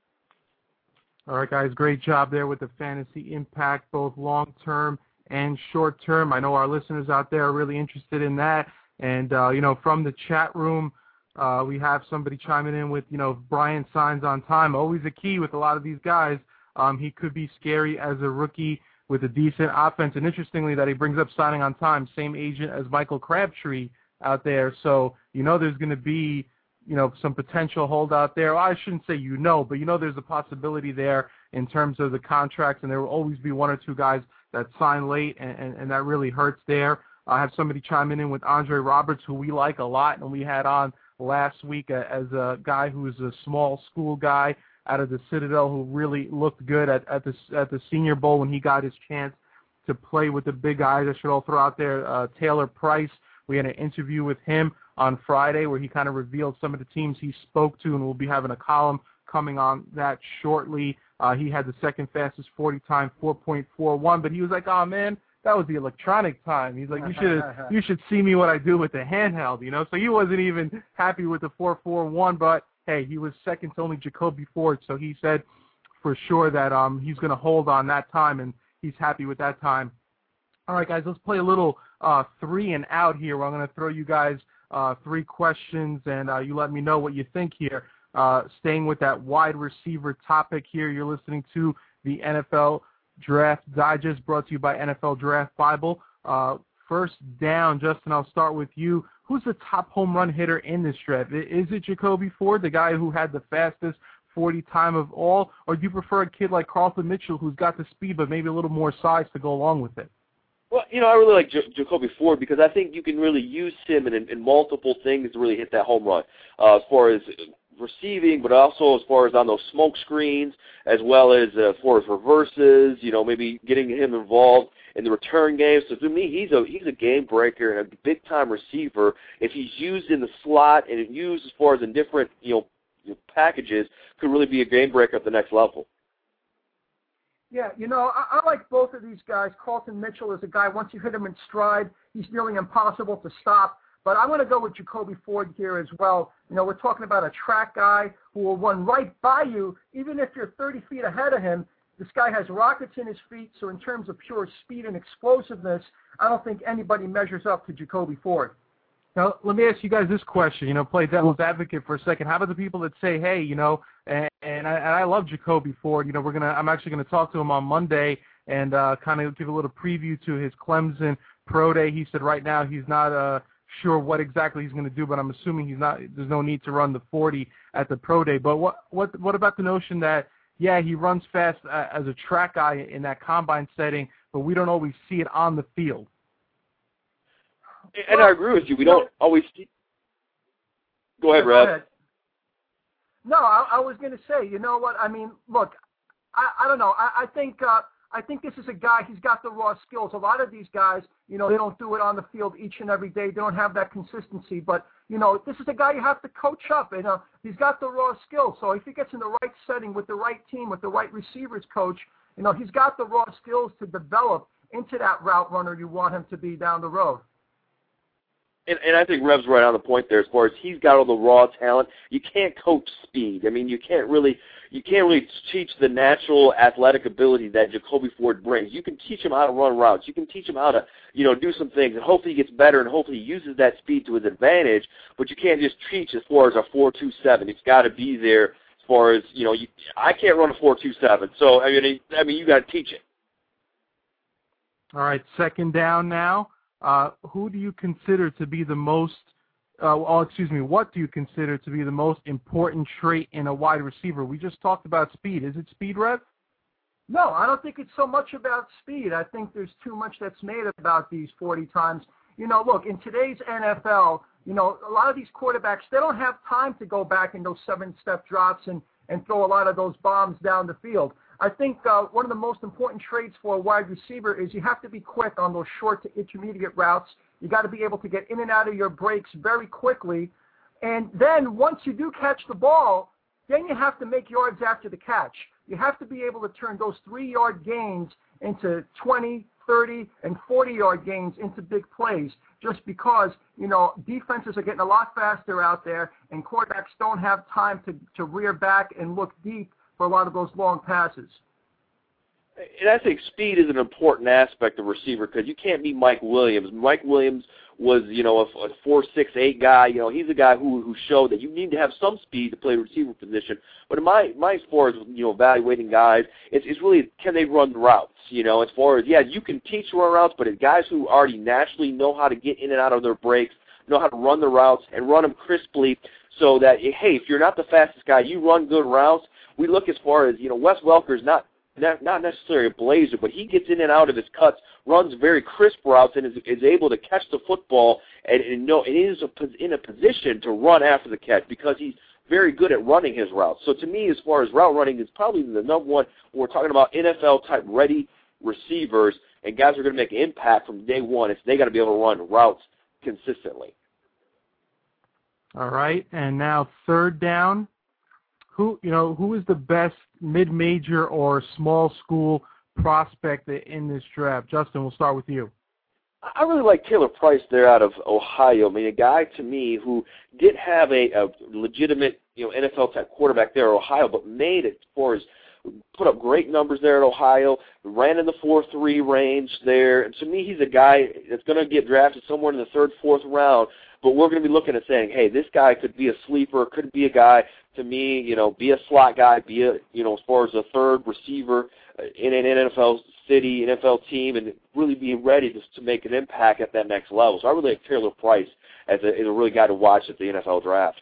All right, guys, great job there with the fantasy impact, both long-term and short-term. I know our listeners out there are really interested in that. And, uh, you know, from the chat room, uh, we have somebody chiming in with, you know, if Brian signs on time, always a key with a lot of these guys. Um, he could be scary as a rookie with a decent offense. And interestingly that he brings up signing on time, same agent as Michael Crabtree out there. So, you know, there's going to be, you know, some potential holdout there. Well, I shouldn't say you know, but you know there's a possibility there in terms of the contracts, and there will always be one or two guys that sign late, and, and, and that really hurts there. I have somebody chiming in with Andre Roberts, who we like a lot, and we had on last week as a guy who's a small school guy out of the Citadel who really looked good at, at, the, at the Senior Bowl when he got his chance to play with the big guys. I should all throw out there uh, Taylor Price. We had an interview with him on Friday where he kind of revealed some of the teams he spoke to, and we'll be having a column coming on that shortly. Uh, he had the second fastest forty time, four point four one, but he was like, oh, man, that was the electronic time. He's like, you should you should see me what I do with the handheld, you know. So he wasn't even happy with the four four one, but, hey, he was second to only Jacoby Ford, so he said for sure that um he's going to hold on that time, and he's happy with that time. All right, guys, let's play a little uh, three and out here where I'm going to throw you guys uh, three questions, and uh, you let me know what you think here. Uh, staying with that wide receiver topic here, you're listening to the N F L Draft Digest brought to you by N F L Draft Bible. Uh, first down, Justin, I'll start with you. Who's the top home run hitter in this draft? Is it Jacoby Ford, the guy who had the fastest forty time of all, or do you prefer a kid like Carlton Mitchell who's got the speed but maybe a little more size to go along with it? Well, you know, I really like J- Jacoby Ford because I think you can really use him in, in multiple things to really hit that home run, uh, as far as receiving, but also as far as on those smoke screens, as well as uh, as far as reverses, you know, maybe getting him involved in the return game. So to me, he's a he's a game breaker and a big time receiver. If he's used in the slot and used as far as in different you know, you know packages, could really be a game breaker at the next level. Yeah, you know, I, I like both of these guys. Carlton Mitchell is a guy, once you hit him in stride, he's nearly impossible to stop. But I'm going to go with Jacoby Ford here as well. You know, we're talking about a track guy who will run right by you, even if you're thirty feet ahead of him. This guy has rockets in his feet, so in terms of pure speed and explosiveness, I don't think anybody measures up to Jacoby Ford. Now, let me ask you guys this question, you know, play devil's advocate for a second. How about the people that say, hey, you know, and, and, I, and I love Jacoby Ford, you know, we're going to, I'm actually going to talk to him on Monday and uh, kind of give a little preview to his Clemson Pro Day. He said right now he's not uh, sure what exactly he's going to do, but I'm assuming he's not, there's no need to run the forty at the Pro Day. But what, what, what about the notion that, yeah, he runs fast uh, as a track guy in that combine setting, but we don't always see it on the field? And well, I agree with you. We don't no, always see. Go ahead, Rev. Go ahead. No, I, I was going to say, you know what? I mean, look, I, I don't know. I, I think uh, I think this is a guy. He's got the raw skills. A lot of these guys, you know, they don't do it on the field each and every day. They don't have that consistency. But you know, this is a guy you have to coach up, and uh, he's got the raw skills. So if he gets in the right setting with the right team, with the right receivers coach, you know, he's got the raw skills to develop into that route runner you want him to be down the road. And, and I think Rev's right on the point there as far as he's got all the raw talent. You can't coach speed. I mean, you can't really you can't really teach the natural athletic ability that Jacoby Ford brings. You can teach him how to run routes. You can teach him how to, you know, do some things, and hopefully he gets better and hopefully he uses that speed to his advantage. But you can't just teach as far as a four two seven. It's got to be there as far as, you know, you, I can't run a four two seven. So, I mean, I mean, you got to teach it. All right, second down now. Uh, who do you consider to be the most, uh, oh, excuse me, what do you consider to be the most important trait in a wide receiver? We just talked about speed. Is it speed, Rev? No, I don't think it's so much about speed. I think there's too much that's made about these forty times. You know, look, in today's N F L, you know, a lot of these quarterbacks, they don't have time to go back in those seven-step drops and, and throw a lot of those bombs down the field. I think uh, one of the most important traits for a wide receiver is you have to be quick on those short to intermediate routes. You got to be able to get in and out of your breaks very quickly. And then once you do catch the ball, then you have to make yards after the catch. You have to be able to turn those three-yard gains into twenty, thirty, and forty-yard gains into big plays just because, you know, defenses are getting a lot faster out there and quarterbacks don't have time to, to rear back and look deep for a lot of those long passes. And I think speed is an important aspect of receiver because you can't be Mike Williams. Mike Williams was, you know, a, a four six eight guy. You know, he's a guy who who showed that you need to have some speed to play receiver position. But in my my as far as, you know, evaluating guys, it's it's really can they run the routes. You know, as far as yeah, you can teach run routes, but it's guys who already naturally know how to get in and out of their breaks, know how to run the routes and run them crisply. So that hey, if you're not the fastest guy, you run good routes. We look as far as, you know, Wes Welker's not not necessarily a blazer, but he gets in and out of his cuts, runs very crisp routes, and is, is able to catch the football and, and know and is a, in a position to run after the catch because he's very good at running his routes. So to me, as far as route running, is probably the number one. When we're talking about N F L type ready receivers and guys who are going to make an impact from day one, it's they got to be able to run routes consistently. All right, and now third down. Who, you know, who is the best mid-major or small school prospect in this draft? Justin, we'll start with you. I really like Taylor Price there out of Ohio. I mean, a guy to me who did have a, a legitimate, you know, N F L type quarterback there at Ohio, but made it for his put up great numbers there at Ohio, ran in the four three range there. And to me, he's a guy that's going to get drafted somewhere in the third, fourth round. But we're going to be looking at saying, hey, this guy could be a sleeper, could be a guy, to me, you know, be a slot guy, be a, you know, as far as a third receiver in an N F L city, N F L team, and really be ready to, to make an impact at that next level. So I really like Taylor Price as a, as a really guy to watch at the N F L draft.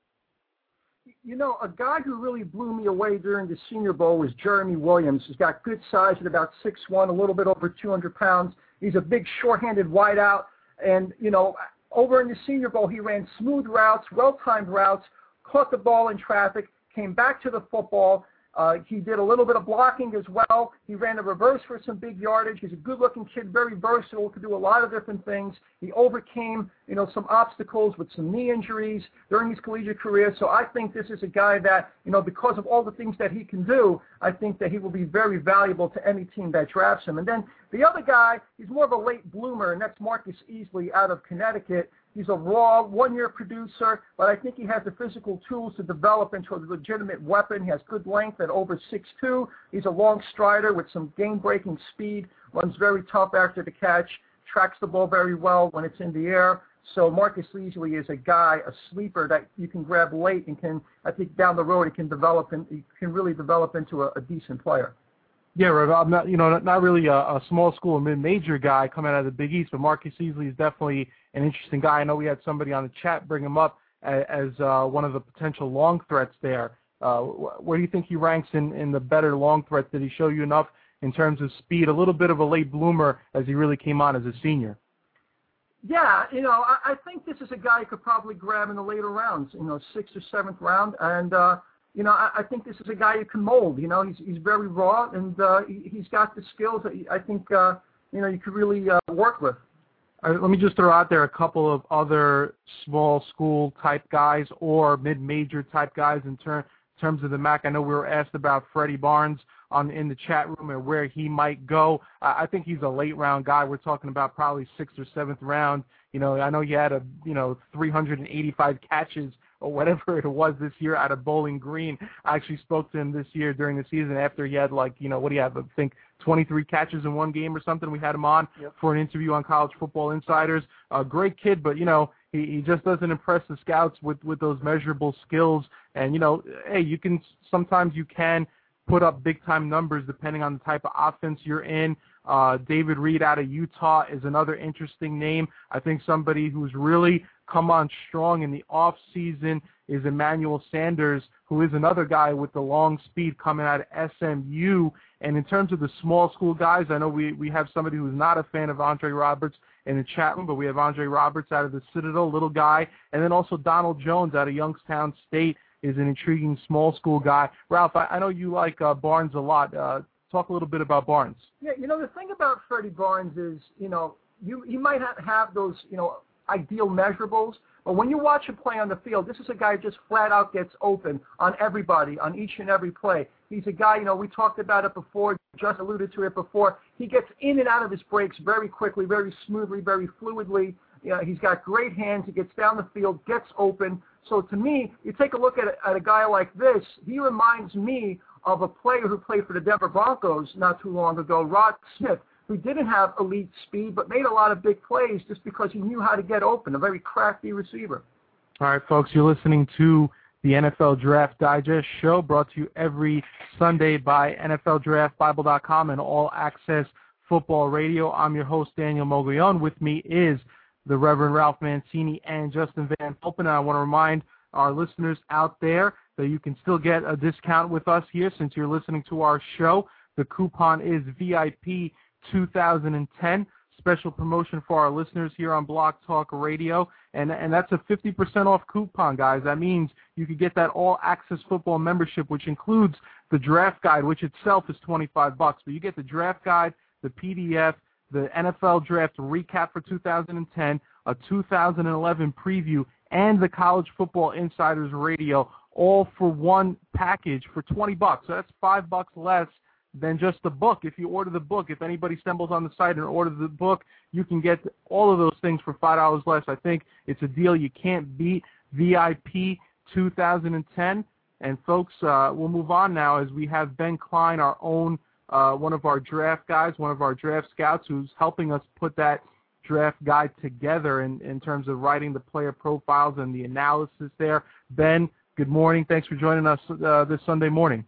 You know, a guy who really blew me away during the Senior Bowl was Jeremy Williams. He's got good size at about six one, a little bit over two hundred pounds. He's a big, short-handed wideout. And, you know, over in the Senior Bowl, he ran smooth routes, well-timed routes, caught the ball in traffic, came back to the football. Uh, he did a little bit of blocking as well. He ran a reverse for some big yardage. He's a good-looking kid, very versatile, could do a lot of different things. He overcame, you know, some obstacles with some knee injuries during his collegiate career. So I think this is a guy that, you know, because of all the things that he can do, I think that he will be very valuable to any team that drafts him. And then the other guy, he's more of a late bloomer, and that's Marcus Easley out of Connecticut. He's a raw one-year producer, but I think he has the physical tools to develop into a legitimate weapon. He has good length at over six two. He's a long strider with some game-breaking speed, runs very tough after the catch, tracks the ball very well when it's in the air. So Marcus Easley is a guy, a sleeper that you can grab late and can, I think down the road, he can develop and he can really develop into a, a decent player. Yeah, Rev, I'm not, you know, not, not really a, a small school or mid-major guy coming out of the Big East, but Marcus Easley is definitely an interesting guy. I know we had somebody on the chat bring him up as, as uh, one of the potential long threats there. Uh, where do you think he ranks in, in the better long threats? Did he show you enough in terms of speed? A little bit of a late bloomer as he really came on as a senior. Yeah, you know, I, I think this is a guy you could probably grab in the later rounds, you know, sixth or seventh round, and uh, you know, I, I think this is a guy you can mold. You know, he's he's very raw, and uh, he, he's got the skills that I think uh, you know you could really uh, work with. All right, let me just throw out there a couple of other small school type guys or mid-major type guys in ter- terms of the M A C. I know we were asked about Freddie Barnes on in the chat room and where he might go. Uh, I think he's a late round guy. We're talking about probably sixth or seventh round. You know, I know he had a you know three hundred eighty-five catches or whatever it was this year out of Bowling Green. I actually spoke to him this year during the season after he had like, you know, what do you have, I think twenty-three catches in one game or something. We had him on yep. for an interview on College Football Insiders. A great kid, but, you know, he, he just doesn't impress the scouts with, with those measurable skills. And, you know, hey, you can sometimes you can put up big-time numbers depending on the type of offense you're in. Uh, David Reed out of Utah is another interesting name. I think somebody who's really come on strong in the off season is Emmanuel Sanders, who is another guy with the long speed coming out of S M U. And in terms of the small school guys, I know we, we have somebody who's not a fan of Andre Roberts in the chat room, but we have Andre Roberts out of the Citadel, little guy. And then also Donald Jones out of Youngstown State is an intriguing small school guy. Ralph, I, I know you like uh, Barnes a lot. Uh, talk a little bit about Barnes. Yeah, you know, the thing about Freddie Barnes is, you know, you, you might not have those, you know, ideal measurables, but when you watch him play on the field, this is a guy who just flat out gets open on everybody, on each and every play. He's a guy, you know, we talked about it before, just alluded to it before. He gets in and out of his breaks very quickly, very smoothly, very fluidly. You know, he's got great hands. He gets down the field, gets open. So to me, you take a look at a, at a guy like this, he reminds me of a player who played for the Denver Broncos not too long ago, Rod Smith, who didn't have elite speed but made a lot of big plays just because he knew how to get open, a very crafty receiver. All right, folks, you're listening to the N F L Draft Digest show brought to you every Sunday by N F L Draft Bible dot com and All Access Football Radio. I'm your host, Daniel Moglione. With me is the Reverend Ralph Mancini and Justin Van Fulpen. And I want to remind our listeners out there that you can still get a discount with us here since you're listening to our show. The coupon is V I P two thousand ten, special promotion for our listeners here on Blog Talk Radio, and and that's a fifty percent off coupon, guys. That means you could get that all-access football membership, which includes the draft guide, which itself is twenty-five bucks, but you get the draft guide, the P D F, the N F L Draft recap for two thousand ten, a two thousand eleven preview, and the College Football Insiders Radio, all for one package for twenty bucks. So that's five bucks less than just the book. If you order the book, if anybody stumbles on the site and orders the book, you can get all of those things for five dollars less. I think it's a deal you can't beat. V I P two thousand ten. And folks, uh, we'll move on now as we have Ben Klein, our own, uh, one of our draft guys, one of our draft scouts who's helping us put that draft guide together in, in terms of writing the player profiles and the analysis there. Ben, good morning. Thanks for joining us uh, this Sunday morning.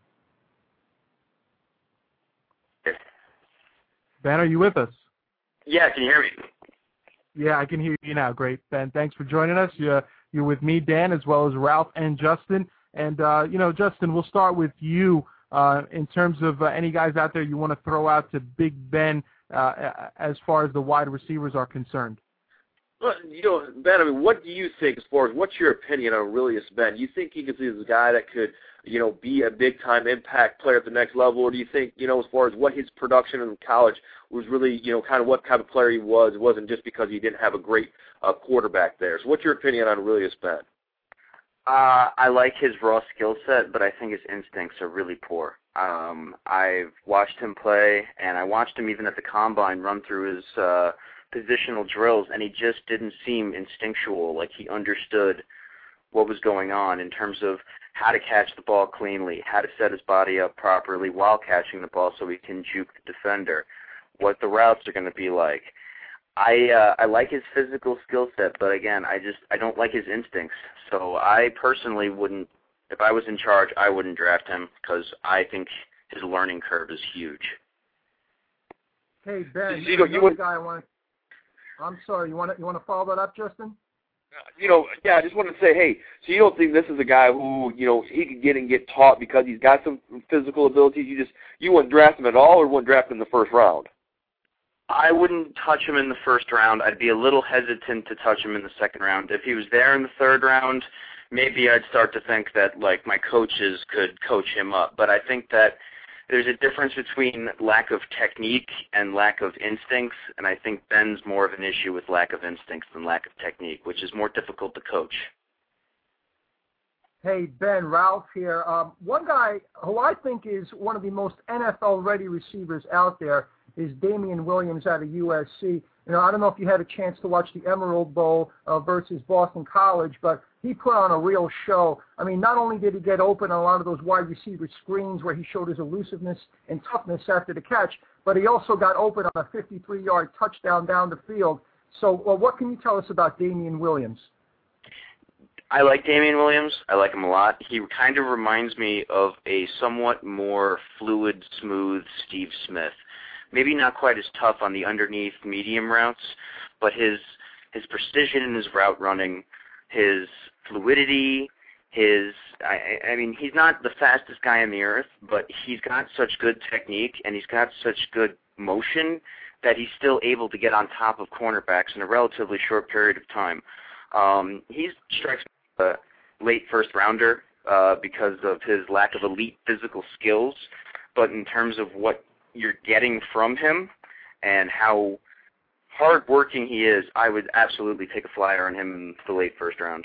Ben, are you with us? Yeah, can you hear me? Yeah, I can hear you now. Great, Ben. Thanks for joining us. You're, you're with me, Dan, as well as Ralph and Justin. And, uh, you know, Justin, we'll start with you uh, in terms of uh, any guys out there you want to throw out to Big Ben uh, as far as the wide receivers are concerned. Well, you know, Ben, I mean, what do you think as far as what's your opinion on Aurelius Ben? Do you think he could be the guy that could, you know, be a big-time impact player at the next level? Or do you think, you know, as far as what his production in college was really, you know, kind of what type of player he was, it wasn't just because he didn't have a great uh, quarterback there. So what's your opinion on Aurelius Ben? Uh, I like his raw skill set, but I think his instincts are really poor. Um, I've watched him play, and I watched him even at the Combine run through his uh, positional drills, and he just didn't seem instinctual, like he understood what was going on in terms of how to catch the ball cleanly, how to set his body up properly while catching the ball so he can juke the defender, what the routes are going to be like. I uh, I like his physical skill set, but again, I just I don't like his instincts. So I personally wouldn't, if I was in charge, I wouldn't draft him because I think his learning curve is huge. Hey Ben, you know, you would, guy I want. I'm sorry, you want to you want to follow that up, Justin? You know, yeah, I just want to say, hey, so you don't think this is a guy who, you know, he could get and get taught because he's got some physical abilities? You just you wouldn't draft him at all, or wouldn't draft him in the first round? I wouldn't touch him in the first round. I'd be a little hesitant to touch him in the second round. If he was there in the third round, maybe I'd start to think that, like, my coaches could coach him up. But I think that there's a difference between lack of technique and lack of instincts, and I think Ben's more of an issue with lack of instincts than lack of technique, which is more difficult to coach. Hey, Ben, Ralph here. Um, one guy who I think is one of the most N F L-ready receivers out there is Damian Williams out of U S C. You know, I don't know if you had a chance to watch the Emerald Bowl uh, versus Boston College, but he put on a real show. I mean, not only did he get open on a lot of those wide receiver screens where he showed his elusiveness and toughness after the catch, but he also got open on a fifty-three-yard touchdown down the field. So well, what can you tell us about Damian Williams? I like Damian Williams. I like him a lot. He kind of reminds me of a somewhat more fluid, smooth Steve Smith. Maybe not quite as tough on the underneath medium routes, but his his precision in his route running, his fluidity, his I, I mean, he's not the fastest guy on the earth, but he's got such good technique and he's got such good motion that he's still able to get on top of cornerbacks in a relatively short period of time. Um, he strikes me as a late first rounder uh, because of his lack of elite physical skills, but in terms of what you're getting from him and how hard-working he is, I would absolutely take a flyer on him in the late first round.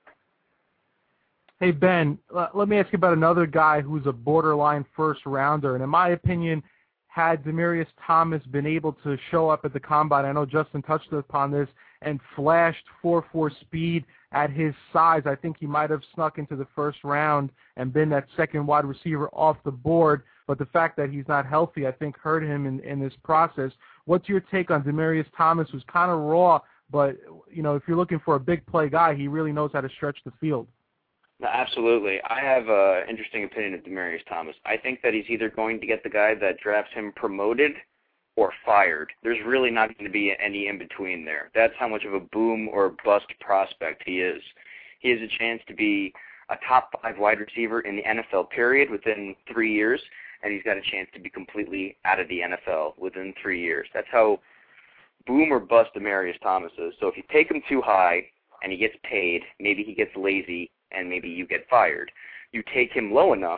Hey, Ben, let me ask you about another guy who's a borderline first-rounder. And in my opinion, had Demaryius Thomas been able to show up at the Combine, I know Justin touched upon this, and flashed four four speed at his size, I think he might have snuck into the first round and been that second wide receiver off the board. But the fact that he's not healthy, I think, hurt him in, in this process. What's your take on Demaryius Thomas, who's kind of raw, but, you know, if you're looking for a big play guy, he really knows how to stretch the field? No, absolutely. I have an interesting opinion of Demaryius Thomas. I think that he's either going to get the guy that drafts him promoted or fired. There's really not going to be any in-between there. That's how much of a boom or bust prospect he is. He has a chance to be a top five wide receiver in the N F L period within three years, and he's got a chance to be completely out of the N F L within three years. That's how boom or bust Demaryius Thomas is. So if you take him too high and he gets paid, maybe he gets lazy and maybe you get fired. You take him low enough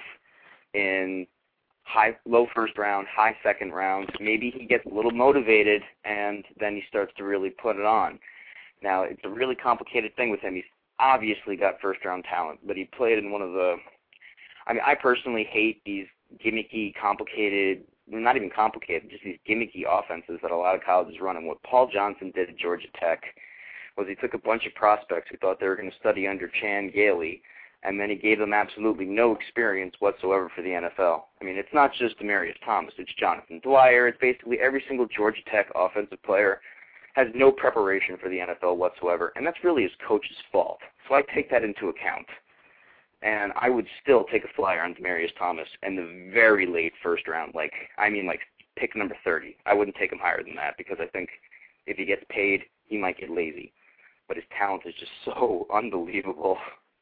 in high, low first round, high second round, maybe he gets a little motivated and then he starts to really put it on. Now, it's a really complicated thing with him. He's obviously got first round talent, but he played in one of the, I mean, I personally hate these gimmicky, complicated, not even complicated, just these gimmicky offenses that a lot of colleges run. And what Paul Johnson did at Georgia Tech was he took a bunch of prospects who thought they were going to study under Chan Gailey, and then he gave them absolutely no experience whatsoever for the N F L. I mean, it's not just Demaryius Thomas. It's Jonathan Dwyer. It's basically every single Georgia Tech offensive player has no preparation for the N F L whatsoever, and that's really his coach's fault. So I take that into account. And I would still take a flyer on Demaryius Thomas in the very late first round. Like, I mean, like, pick number thirty. I wouldn't take him higher than that because I think if he gets paid, he might get lazy. But his talent is just so unbelievable.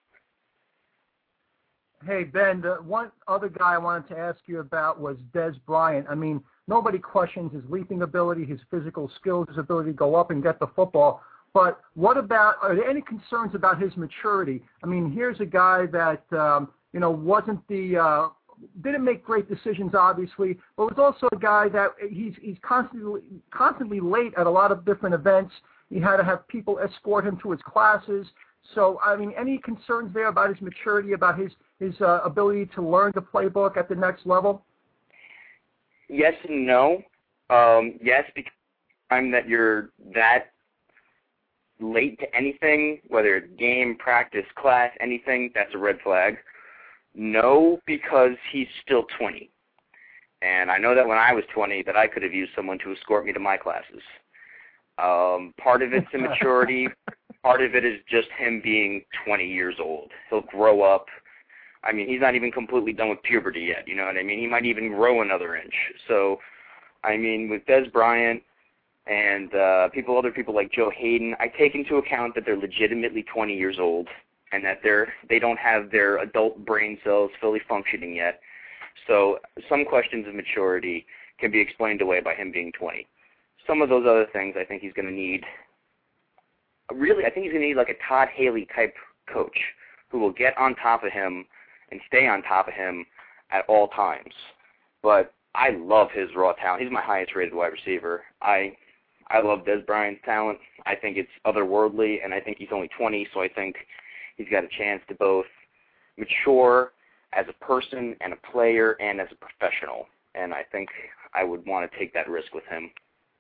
Hey, Ben, the one other guy I wanted to ask you about was Dez Bryant. I mean, nobody questions his leaping ability, his physical skills, his ability to go up and get the football. But what about, are there any concerns about his maturity? I mean, here's a guy that, um, you know, wasn't the uh, didn't make great decisions, obviously, but was also a guy that he's he's constantly constantly late at a lot of different events. He had to have people escort him to his classes. So, I mean, any concerns there about his maturity, about his his uh, ability to learn the playbook at the next level? Yes and no. Um, yes, because the time that you're that late to anything, whether it's game, practice, class, anything, that's a red flag. No, because he's still twenty. And I know that when I was twenty that I could have used someone to escort me to my classes. Um, part of it's immaturity. Part of it is just him being twenty years old. He'll grow up. I mean, he's not even completely done with puberty yet, you know what I mean? He might even grow another inch. So, I mean, with Des Bryant and uh, people, other people like Joe Hayden, I take into account that they're legitimately twenty years old and that they're they don't have their adult brain cells fully functioning yet. So some questions of maturity can be explained away by him being twenty. Some of those other things I think he's going to need, really, I think he's going to need like a Todd Haley type coach who will get on top of him and stay on top of him at all times. But I love his raw talent. He's my highest rated wide receiver. I I love Des Bryant's talent. I think it's otherworldly, and I think he's only twenty, so I think he's got a chance to both mature as a person and a player and as a professional. And I think I would want to take that risk with him.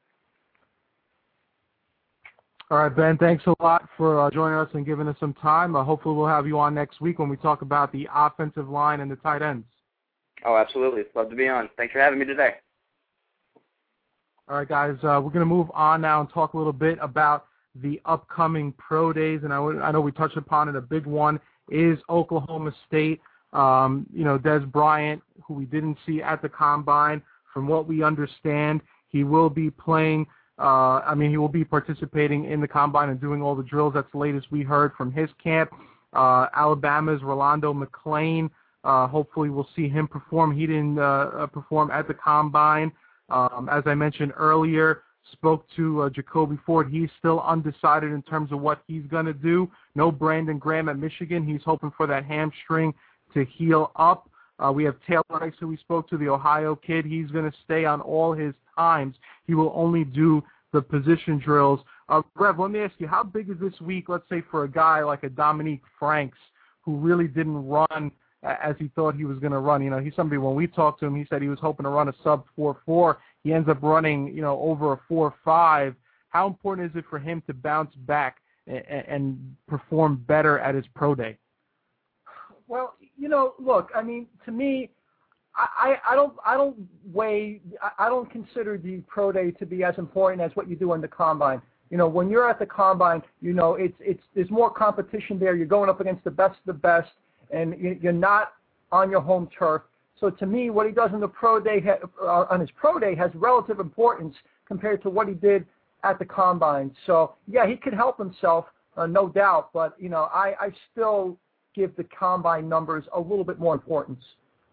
All right, Ben, thanks a lot for uh, joining us and giving us some time. Uh, hopefully we'll have you on next week when we talk about the offensive line and the tight ends. Oh, absolutely. Love to be on. Thanks for having me today. All right, guys, uh, we're going to move on now and talk a little bit about the upcoming pro days. And I, I know we touched upon it. A big one is Oklahoma State. Um, you know, Des Bryant, who we didn't see at the Combine, from what we understand, he will be playing Uh, I mean, he will be participating in the Combine and doing all the drills. That's the latest we heard from his camp. Uh, Alabama's Rolando McClain, uh, hopefully we'll see him perform. He didn't uh, perform at the Combine. Um, as I mentioned earlier, spoke to uh, Jacoby Ford. He's still undecided in terms of what he's going to do. No Brandon Graham at Michigan. He's hoping for that hamstring to heal up. Uh, we have Taylor Rice, who we spoke to, the Ohio kid. He's going to stay on all his times. He will only do the position drills. Uh, Rev, let me ask you, how big is this week, let's say, for a guy like a Dominique Franks, who really didn't run as he thought he was going to run? You know, he's somebody, when we talked to him, he said he was hoping to run a sub four four. He ends up running, you know, over a four five. How important is it for him to bounce back and, and perform better at his pro day? Well, you know, look, I mean, to me, I, I don't I don't weigh I don't consider the pro day to be as important as what you do on the Combine. You know, when you're at the Combine, you know, it's it's there's more competition there. You're going up against the best of the best, and you're not on your home turf. So to me, what he does on the pro day uh, on his pro day has relative importance compared to what he did at the Combine. So yeah, he could help himself, uh, no doubt. But you know, I, I still give the Combine numbers a little bit more importance.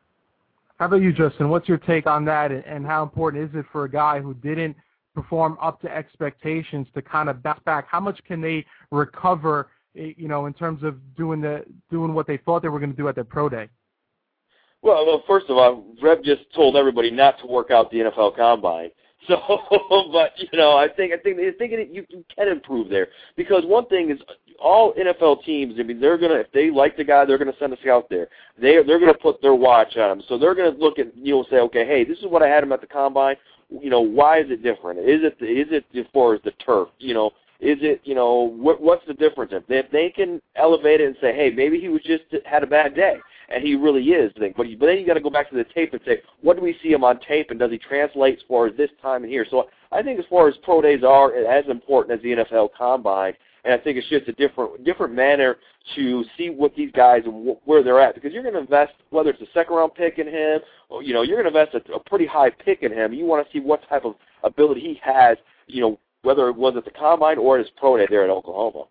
How about you, Justin? What's your take on that, and how important is it for a guy who didn't perform up to expectations to kind of bounce back? How much can they recover, you know, in terms of doing the doing what they thought they were going to do at their pro day? Well, well, first of all, Rev just told everybody not to work out the N F L Combine. So, but you know, I think I think I think it, you, you can improve there, because one thing is all N F L teams. I mean, they're gonna if they like the guy, they're gonna send a scout there. They they're gonna put their watch on him. So they're gonna look at you know say, okay, hey, this is what I had him at the Combine. You know, why is it different? Is it is it as far as the turf? You know, is it you know what what's the difference? If they, if they can elevate it and say, hey, maybe he was just had a bad day. And he really is. But, but then you got to go back to the tape and say, what do we see him on tape, and does he translate as far as this time and here? So I think as far as pro days are as important as the N F L Combine, and I think it's just a different different manner to see what these guys and wh- where they're at, because you're going to invest, whether it's a second round pick in him, or you know you're going to invest a, a pretty high pick in him. You want to see what type of ability he has, you know, whether it was at the Combine or at his pro day there at Oklahoma.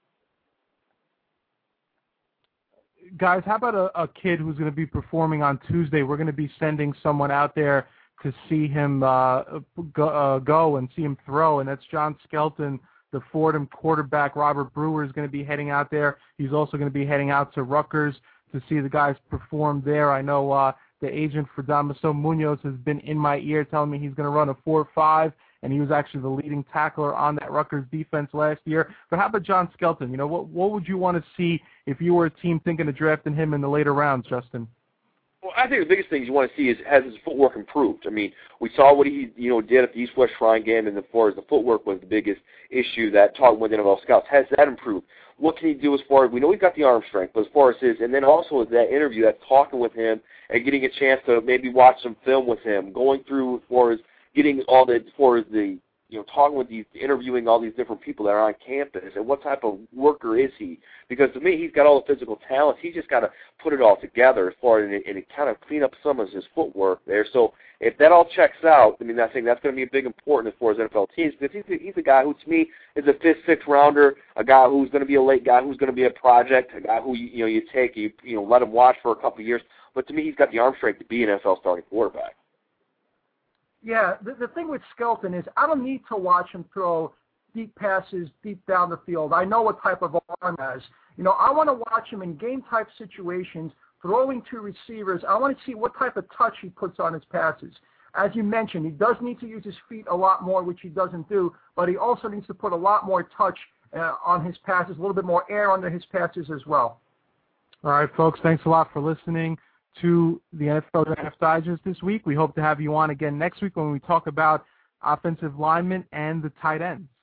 Guys, how about a, a kid who's going to be performing on Tuesday? We're going to be sending someone out there to see him uh, go, uh, go and see him throw, and that's John Skelton, the Fordham quarterback. Robert Brewer is going to be heading out there. He's also going to be heading out to Rutgers to to see the guys perform there. I know uh, the agent for Damaso Munoz has been in my ear telling me he's going to run a four five, and he was actually the leading tackler on that Rutgers defense last year. But how about John Skelton? You know, what what would you want to see if you were a team thinking of drafting him in the later rounds, Justin? Well, I think the biggest thing you want to see is has his footwork improved. I mean, we saw what he you know did at the East-West Shrine game, and as far as the footwork was the biggest issue that talking with N F L scouts. Has that improved? What can he do as far as, we know he's got the arm strength, but as far as his, and then also that interview, that talking with him and getting a chance to maybe watch some film with him, going through as far as getting all the, as far as the, you know, talking with these, interviewing all these different people that are on campus, and what type of worker is he? Because to me, he's got all the physical talents. He's just got to put it all together as far as, and, and kind of clean up some of his footwork there. So if that all checks out, I mean, I think that's going to be a big important as far as N F L teams, because he's a, he's a guy who, to me, is a fifth, sixth rounder, a guy who's going to be a late guy, who's going to be a project, a guy who, you know, you take, you, you know, let him watch for a couple of years. But to me, he's got the arm strength to be an N F L starting quarterback. Yeah, the, the thing with Skelton is I don't need to watch him throw deep passes deep down the field. I know what type of arm he has. You know, I want to watch him in game-type situations, throwing to receivers. I want to see what type of touch he puts on his passes. As you mentioned, he does need to use his feet a lot more, which he doesn't do, but he also needs to put a lot more touch uh, on his passes, a little bit more air under his passes as well. All right, folks, thanks a lot for listening to the N F L Draft Digest this week. We hope to have you on again next week when we talk about offensive linemen and the tight ends.